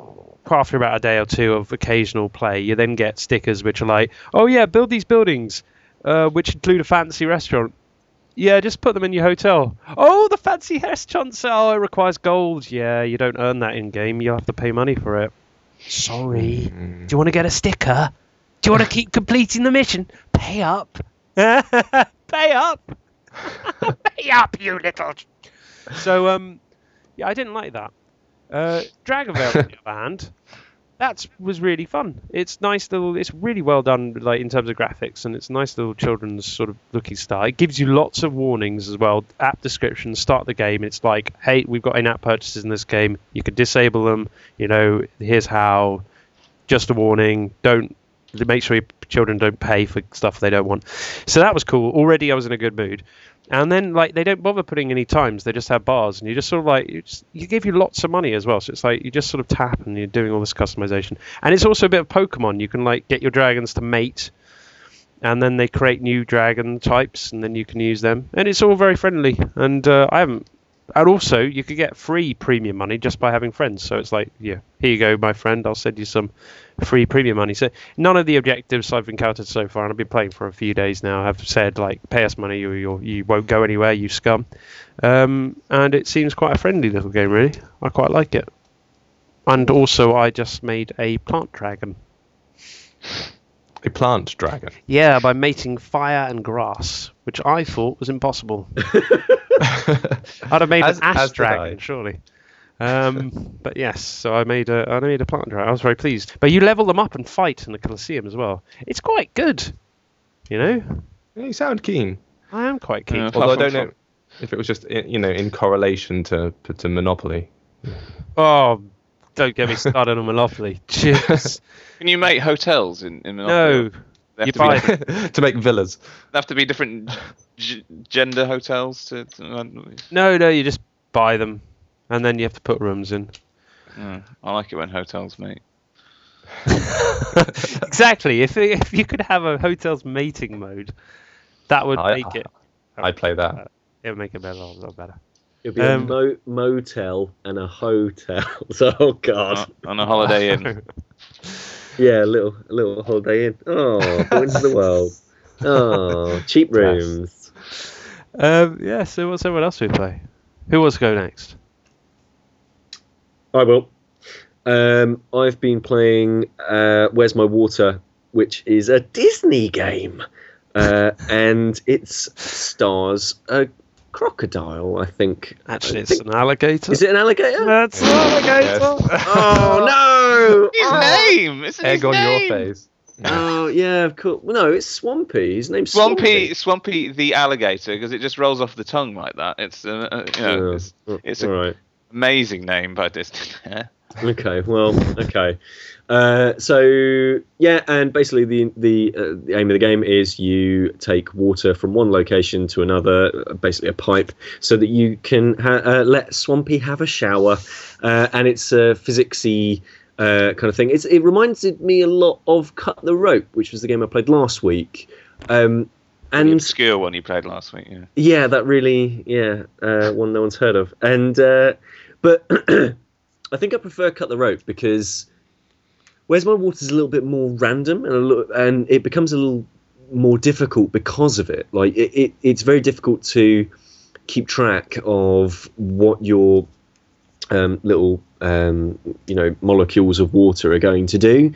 a day or two of occasional play, you then get stickers which are like, oh yeah, build these buildings, which include a fancy restaurant. Yeah, just put them in your hotel. Oh, the fancy restaurants. Oh, it requires gold. Yeah, you don't earn that in-game. You'll have to pay money for it. Sorry. Do you want to get a sticker? Do you want to keep completing the mission? Pay up. Pay up. Pay up, you little... So, yeah, I didn't like that. Dragon Vale, on the other hand, that was really fun. It's nice little. It's really well done, like in terms of graphics, and it's a nice little children's sort of looking style. It gives you lots of warnings as well. App description, start the game. It's like, hey, we've got in-app purchases in this game. You can disable them. You know, here's how. Just a warning. Don't make sure your children don't pay for stuff they don't want. So that was cool. Already, I was in a good mood. And then, like, they don't bother putting any times. They just have bars, and you just sort of like you give you lots of money as well. So it's like you just sort of tap, and you're doing all this customization. And it's also a bit of Pokemon. You can like get your dragons to mate, and then they create new dragon types, and then you can use them. And it's all very friendly. And and also you could get free premium money just by having friends. So it's like, yeah, here you go, my friend. I'll send you some free premium money. So none of the objectives I've encountered so far, and I've been playing for a few days now, have said like, pay us money or you won't go anywhere, you scum. And it seems quite a friendly little game, really. I quite like it. And also, I just made a plant dragon. A plant dragon? Yeah, by mating fire and grass, which I thought was impossible. I'd have made an ash dragon, surely. But yes, so I made a plant dragon. I was very pleased. But you level them up and fight in the Colosseum as well. It's quite good, you know. Yeah, you sound keen. I am quite keen. Although I don't know if it was just in correlation to Monopoly. Oh, don't get me started on Monopoly. Cheers. Can you make hotels in Monopoly? No. You buy to make villas. They have to be different gender hotels to No, you just buy them, and then you have to put rooms in. I like it when hotels mate. Exactly. If you could have a hotel's mating mode, that would make it. I'd play that. It would make it a lot better. It'd be a motel and a hotel. Oh God. On a Holiday Inn. Yeah, a little Holiday Inn. Oh, points of the world. Oh, cheap rooms. Yeah. So what's everyone else we play? Who wants to go next? I will. I've been playing Where's My Water, which is a Disney game, and it stars a crocodile, I think. Actually, it's an alligator. Is it an alligator? That's an alligator. Yes. Oh no! His name. It's Egg on your face. Oh yeah, cool. No, it's Swampy. His name's Swampy the alligator, because it just rolls off the tongue like that. It's it's all right. Amazing name by Disney. Okay, well, okay. So yeah, and basically the aim of the game is you take water from one location to another, basically a pipe, so that you can let Swampy have a shower, and it's a physicsy kind of thing. It reminded me a lot of Cut the Rope, which was the game I played last week. And The obscure one you played last week. yeah, that really, one no one's heard of. And but I think I prefer Cut the Rope because Where's My Water is a little bit more random and it becomes a little more difficult because of it. Like it's very difficult to keep track of what your little molecules of water are going to do,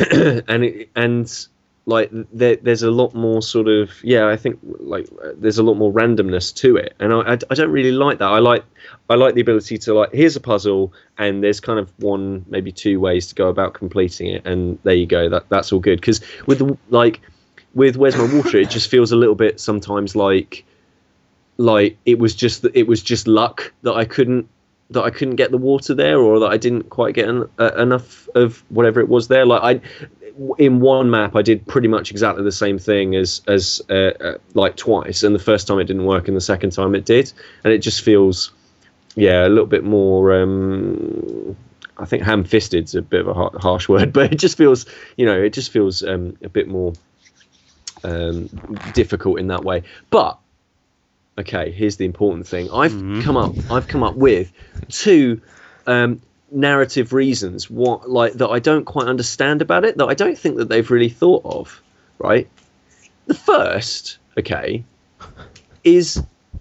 and like there's a lot more sort of I think like there's a lot more randomness to it, and I don't really like that. I like the ability to, like, here's a puzzle and there's kind of one, maybe two ways to go about completing it, and there you go. That's all good. Because with Where's My Water, it just feels a little bit sometimes like it was just luck that I couldn't get the water there, or that I didn't quite get enough of whatever it was there. Like in one map I did pretty much exactly the same thing as like twice, and the first time it didn't work and the second time it did, and it just feels a little bit more I think ham-fisted's a bit of a harsh word, but it just feels a bit more difficult in that way. But okay, here's the important thing. I've come up with two narrative reasons that I don't quite understand about it, that I don't think that they've really thought of. Right? The first, okay, is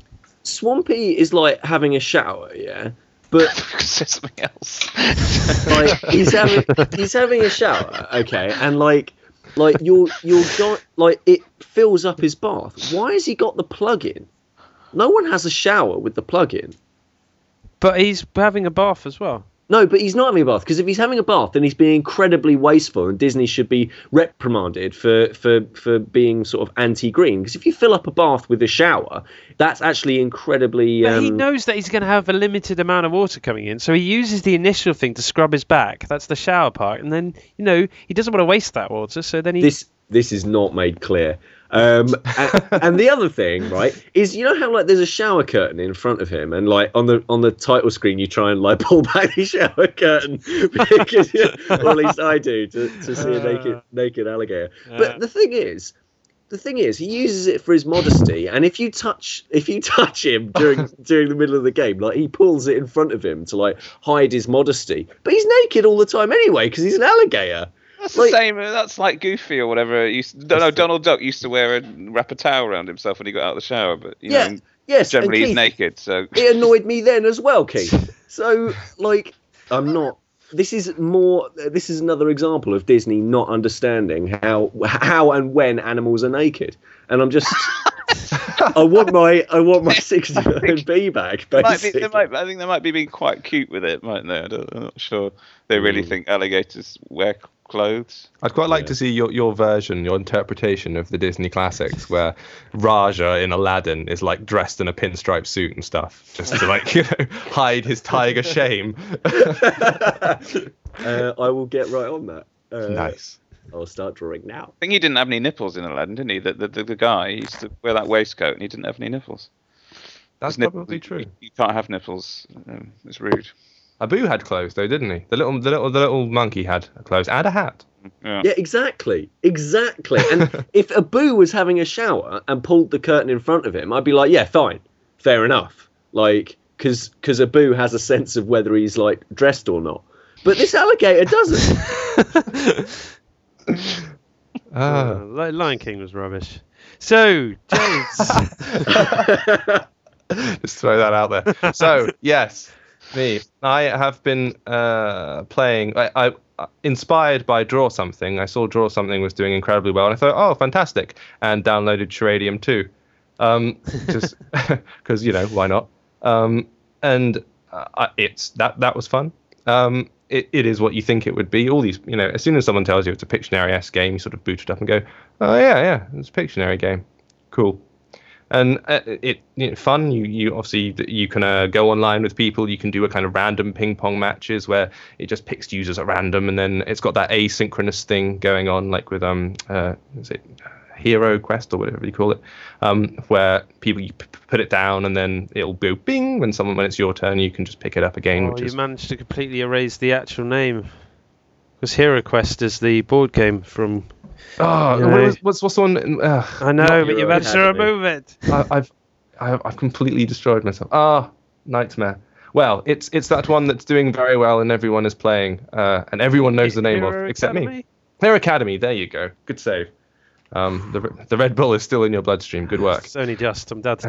Swampy is like having a shower, yeah, but something else. like he's having a shower, okay, and like you're like it fills up his bath. Why has he got the plug in? No one has a shower with the plug in. But he's having a bath as well. No, but he's not having a bath, because if he's having a bath, then he's being incredibly wasteful, and Disney should be reprimanded for being sort of anti-green. Because if you fill up a bath with a shower, that's actually incredibly... But he knows that he's going to have a limited amount of water coming in, so he uses the initial thing to scrub his back. That's the shower part, and then, he doesn't want to waste that water, so then he... This is not made clear. And the other thing, right, is how like there's a shower curtain in front of him, and like on the title screen you try and like pull back the shower curtain, because, or at least I do, to see a naked alligator. But the thing is he uses it for his modesty, and if you touch him during the middle of the game, like he pulls it in front of him to like hide his modesty, but he's naked all the time anyway because he's an alligator. That's the same. That's like Goofy or whatever. Donald Duck used to wrap a towel around himself when he got out of the shower, but generally Keith, he's naked. So it annoyed me then as well, Keith. So like, I'm not. This is another example of Disney not understanding how and when animals are naked, and I'm just. I want my 60p back. Basically. I think they might be being quite cute with it, mightn't they? I'm not sure they really think alligators wear clothes. I'd quite like to see your version, your interpretation of the Disney classics, where Raja in Aladdin is like dressed in a pinstripe suit and stuff, just to like hide his tiger shame. I will get right on that. Nice. I'll start drawing now. I think he didn't have any nipples in Aladdin, didn't he? The guy, he used to wear that waistcoat and he didn't have any nipples. That's probably true. You can't have nipples. It's rude. Abu had clothes though, didn't he? The little monkey had clothes and a hat. Yeah, exactly. And if Abu was having a shower and pulled the curtain in front of him, I'd be like, yeah, fine, fair enough. Like, because Abu has a sense of whether he's like dressed or not. But this alligator doesn't. Lion King was rubbish. So, James. Just throw that out there. So, yes, me. I have been playing. I inspired by Draw Something. I saw Draw Something was doing incredibly well, and I thought, oh, fantastic, and downloaded Charadium 2. Just because, why not? And it's that was fun. It is what you think it would be. All these, as soon as someone tells you it's a Pictionary-esque game, you sort of boot it up and go, oh, yeah, it's a Pictionary game. Cool. And fun. You obviously you can go online with people. You can do a kind of random ping pong matches where it just picks users at random, and then it's got that asynchronous thing going on, like with is it Hero Quest or whatever you call it, where people you put it down and then it'll go bing when it's your turn. You can just pick it up again. Oh, you managed to completely erase the actual name, because Hero Quest is the board game from. Oh, what's the one? I know, but you managed to remove it. I've completely destroyed myself. Nightmare. Well, it's that one that's doing very well and everyone is playing, and everyone knows the name of except me. Hero Academy. There you go. Good save. The Red Bull is still in your bloodstream. Good work. It's only just. I'm down to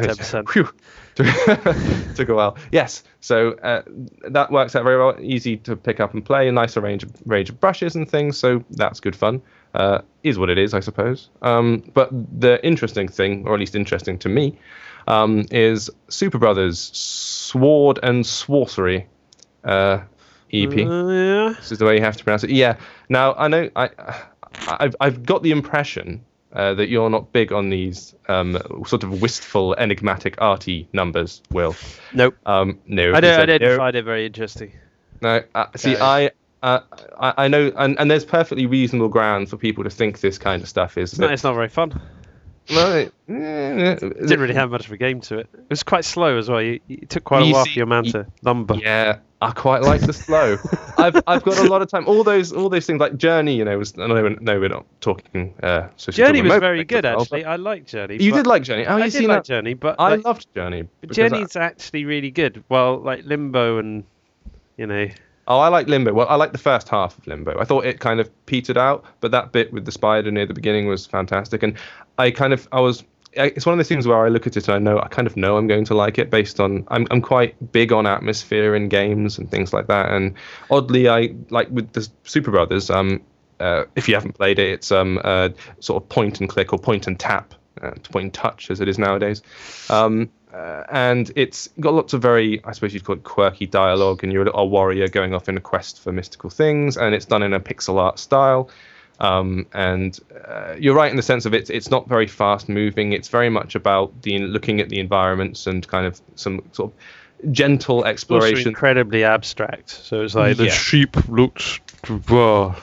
10%. Took a while. Yes. So that works out very well. Easy to pick up and play. A nicer range of brushes and things. So that's good fun. Is what it is, I suppose. But the interesting thing, or at least interesting to me, is Super Brothers Sword and Sorcery EP. Yeah. This is the way you have to pronounce it. Yeah. Now I know I've got the impression that you're not big on these sort of wistful, enigmatic, arty numbers, Will. Nope. No. I didn't find it very interesting. No. See, I know, and there's perfectly reasonable ground for people to think this kind of stuff is. It's not very fun. Well, it didn't really have much of a game to it. It was quite slow as well. It took quite a while for your man to lumber. Yeah, I quite like the slow. I've got a lot of time. All those things like Journey, was. No, we're not talking. Journey was very good actually. I liked Journey. You did like Journey. Oh, I did like Journey, but I loved Journey. Journey's actually really good. Well, like Limbo and Oh, I like Limbo. Well, I like the first half of Limbo. I thought it kind of petered out, but that bit with the spider near the beginning was fantastic. And it's one of those things where I look at it and I kind of know I'm going to like it based on, I'm quite big on atmosphere in games and things like that. And oddly, I like with the Super Brothers, if you haven't played it, it's sort of point and click or point and tap, point and touch as it is nowadays. And it's got lots of very, I suppose you'd call it quirky dialogue, and you're a warrior going off in a quest for mystical things, and it's done in a pixel art style. And you're right in the sense of it's not very fast moving. It's very much about looking at the environments and kind of some sort of gentle exploration. Also incredibly abstract. So it's like the sheep looks and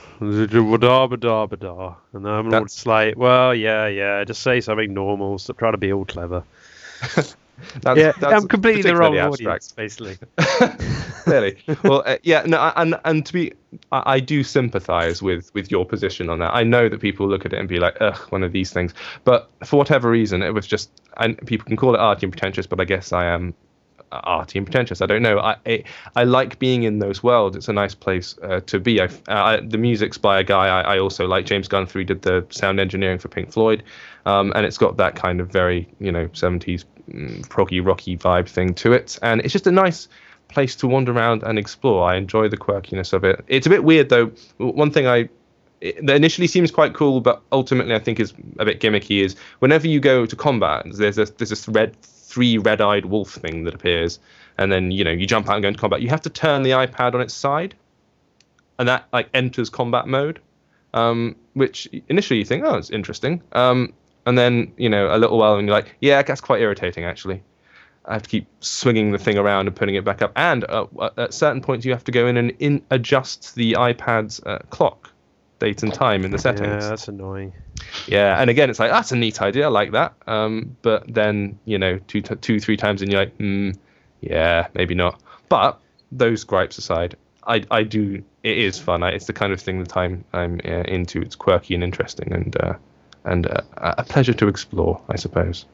I'm just like, well, just say something normal. Stop trying to be all clever. That's I'm completely the wrong audience, basically. Clearly. Well, and to be, I do sympathise with your position on that. I know that people look at it and be like, ugh, one of these things. But for whatever reason, it was just, and people can call it arty and pretentious, but I guess I am arty and pretentious. I don't know. I like being in those worlds. It's a nice place to be. The music's by a guy I also like. James Guthrie, who did the sound engineering for Pink Floyd, and it's got that kind of very 70s proggy rocky vibe thing to it, and it's just a nice place to wander around and explore. I enjoy the quirkiness of it. It's a bit weird though. One thing that initially seems quite cool, but ultimately I think is a bit gimmicky, is whenever you go to combat, there's this three red-eyed wolf thing that appears, and then you jump out and go into combat. You have to turn the iPad on its side, and that enters combat mode, which initially you think, oh, it's interesting. And then, a little while and you're like, yeah, that's quite irritating, actually. I have to keep swinging the thing around and putting it back up. And at certain points, you have to go in and adjust the iPad's clock, date and time in the settings. Yeah, that's annoying. Yeah, and again, it's like, that's a neat idea. I like that. But then, 2-3 times and you're like, yeah, maybe not. But those gripes aside, I do, it is fun. It's the kind of thing that I'm into. It's quirky and interesting and a pleasure to explore, I suppose.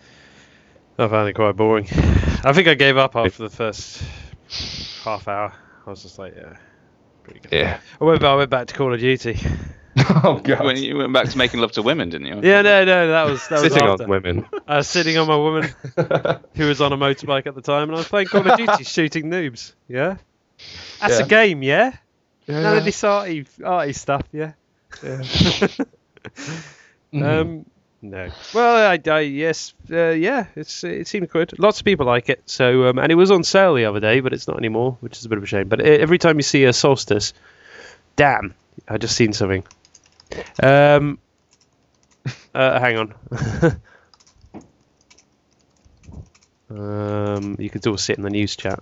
I found it quite boring. I think I gave up after the first half hour. I was just like, yeah, pretty good. Yeah. I went back to Call of Duty. Oh god! When you went back to making love to women, didn't you? Yeah, no, that was sitting after. on women. I was sitting on my woman who was on a motorbike at the time, and I was playing Call of Duty, shooting noobs. Yeah, that's a game. Yeah, none of this arty stuff. Yeah. No. Well, yes, it seemed good. Lots of people like it. So, and it was on sale the other day, but it's not anymore, which is a bit of a shame. But every time you see a solstice, damn, I just seen something. Hang on. You could all sit in the news chat.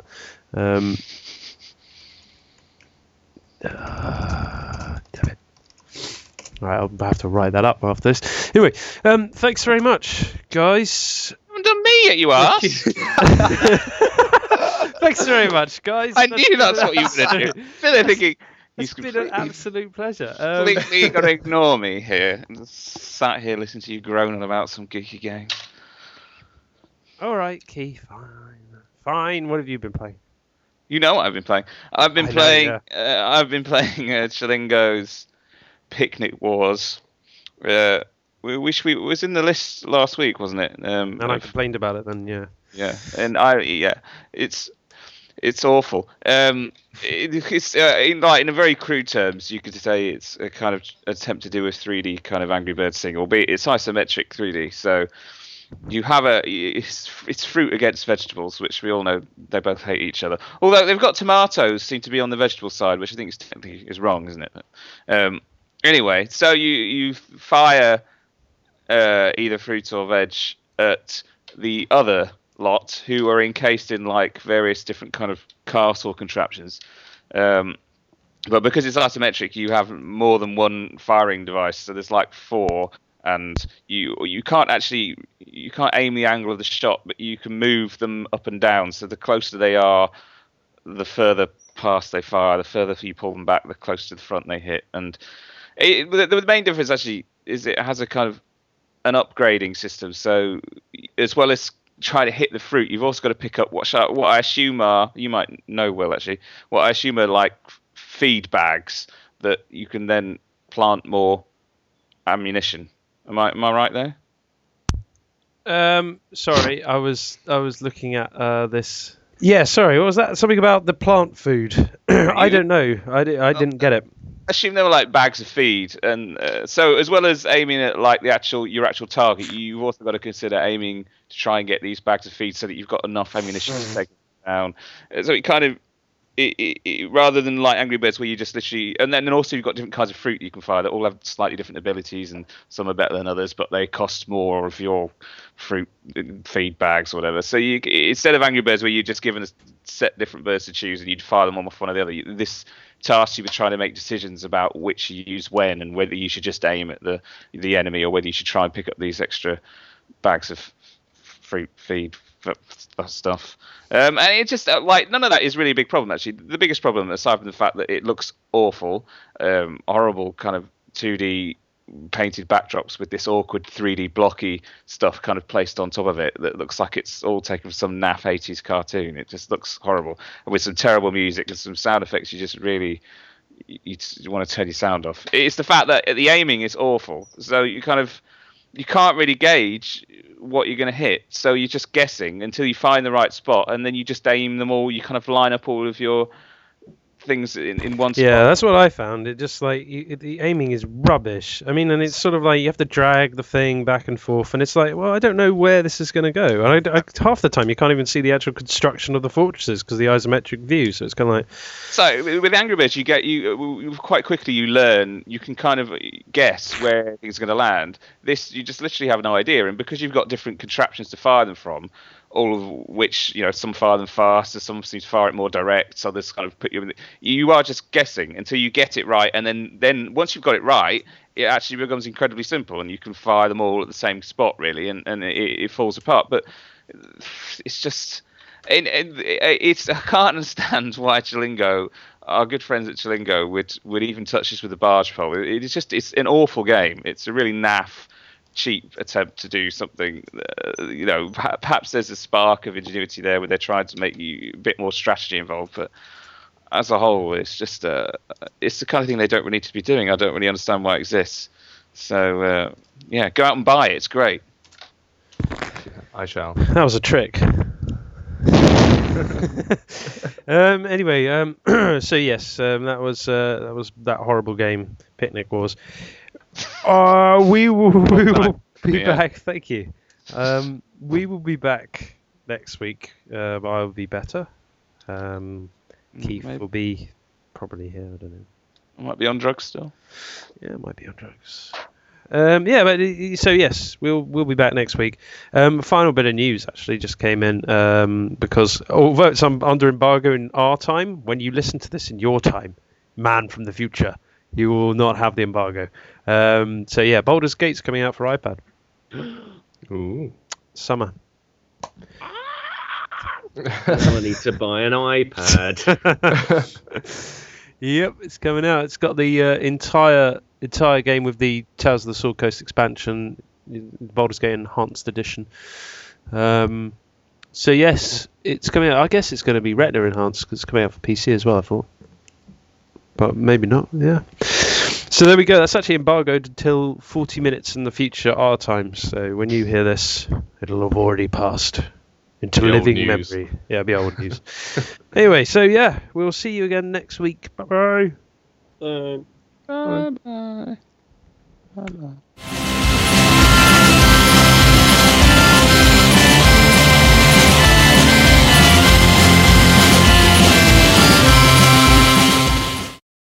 Damn it. Right, I'll have to write that up after this. Anyway, thanks very much, guys. You haven't done me yet, you arse. Thanks very much, guys. I knew that's what you were going to do. Still thinking, It's been an absolute pleasure. Completely got to ignore me here. And just sat here listening to you groaning about some geeky game. All right, Keith. Fine. What have you been playing? You know what I've been playing. I've been playing Chilingo's Picnic Wars. It was in the list last week, wasn't it? And I complained about it then, yeah. Yeah, and it's awful. It's in a very crude terms, you could say it's a kind of attempt to do a 3D kind of Angry Birds thing, albeit it's isometric 3D. So you have it's fruit against vegetables, which we all know they both hate each other. Although they've got tomatoes seem to be on the vegetable side, which I think is technically wrong, isn't it? Anyway, so you fire either fruit or veg at the other lot, who are encased in like various different kind of castle contraptions. But because it's isometric, you have more than one firing device. So there's like 4, and you can't aim the angle of the shot, but you can move them up and down. So the closer they are, the further past they fire. The further you pull them back, the closer to the front they hit. And the main difference actually is it has a kind of an upgrading system. So as well as try to hit the fruit, you've also got to pick up what I assume are, you might know Will actually, what I assume are like feed bags that you can then plant more ammunition. Am I right there? Sorry, I was looking at this. Yeah, sorry, what was that? Something about the plant food. I don't know. I didn't get it. I assume they were like bags of feed, and so as well as aiming at like your actual target, you've also got to consider aiming to try and get these bags of feed so that you've got enough ammunition to take them down. So it kind of rather than like Angry Birds where you just literally, and then also you've got different kinds of fruit you can fire that all have slightly different abilities, and some are better than others, but they cost more of your fruit feed bags or whatever. So you, instead of Angry Birds where you're just given a set different birds to choose and you'd fire them off one or the other, this task you were trying to make decisions about which you use when, and whether you should just aim at the enemy or whether you should try and pick up these extra bags of fruit feed stuff. And it's just like none of that is really a big problem actually. The biggest problem, aside from the fact that it looks awful, horrible kind of 2D painted backdrops with this awkward 3D blocky stuff kind of placed on top of it that looks like it's all taken from some naff 80s cartoon. It just looks horrible, and with some terrible music and some sound effects you just really you want to turn your sound off. It's the fact that the aiming is awful, so you can't really gauge what you're going to hit, so you're just guessing until you find the right spot, and then you just aim them all. You kind of line up all of your things in one spot. Yeah, that's what I found. It just like the aiming is rubbish. I mean, and it's sort of like you have to drag the thing back and forth, and it's like, well, I don't know where this is going to go. And half the time you can't even see the actual construction of the fortresses because of the isometric view. So it's kind of like. So with Angry Birds, you quite quickly you learn, you can kind of guess where things are going to land. This you just literally have no idea, and because you've got different contraptions to fire them from, all of which, some fire them faster, some seem to fire it more direct, so this kind of put you in you are just guessing until you get it right, and then once you've got it right, it actually becomes incredibly simple, and you can fire them all at the same spot, really, and it falls apart. But it's just, it's I can't understand why Chilingo, our good friends at Chilingo, would even touch this with a barge pole. It's an awful game. It's a really naff, cheap attempt to do something. Perhaps there's a spark of ingenuity there where they're trying to make you a bit more strategy involved, but as a whole, it's just it's the kind of thing they don't really need to be doing. I don't really understand why it exists. So go out and buy it. It's great. I shall. That was a trick. Anyway, so yes, that was that horrible game, Picnic Wars. We will be back. Thank you. We will be back next week. I'll be better. Keith will be probably here. I don't know. I might be on drugs still. Yeah, I might be on drugs. Yeah, but so yes, we'll be back next week. Final bit of news actually just came in because although it's under embargo in our time, when you listen to this in your time, man from the future, you will not have the embargo. So yeah, Baldur's Gate's coming out for iPad. Ooh. Summer. I need to buy an iPad. Yep, it's coming out. It's got the entire game with the Tales of the Sword Coast expansion, Baldur's Gate Enhanced Edition. So yes, it's coming out. I guess it's going to be Retina enhanced because it's coming out for PC as well, I thought. But maybe not, yeah. So there we go. That's actually embargoed until 40 minutes in the future our time. So when you hear this, it'll have already passed into The old living news. memory. Yeah, it'll be old news. Anyway, so yeah, we'll see you again next week. Bye-bye. Bye bye. Bye bye.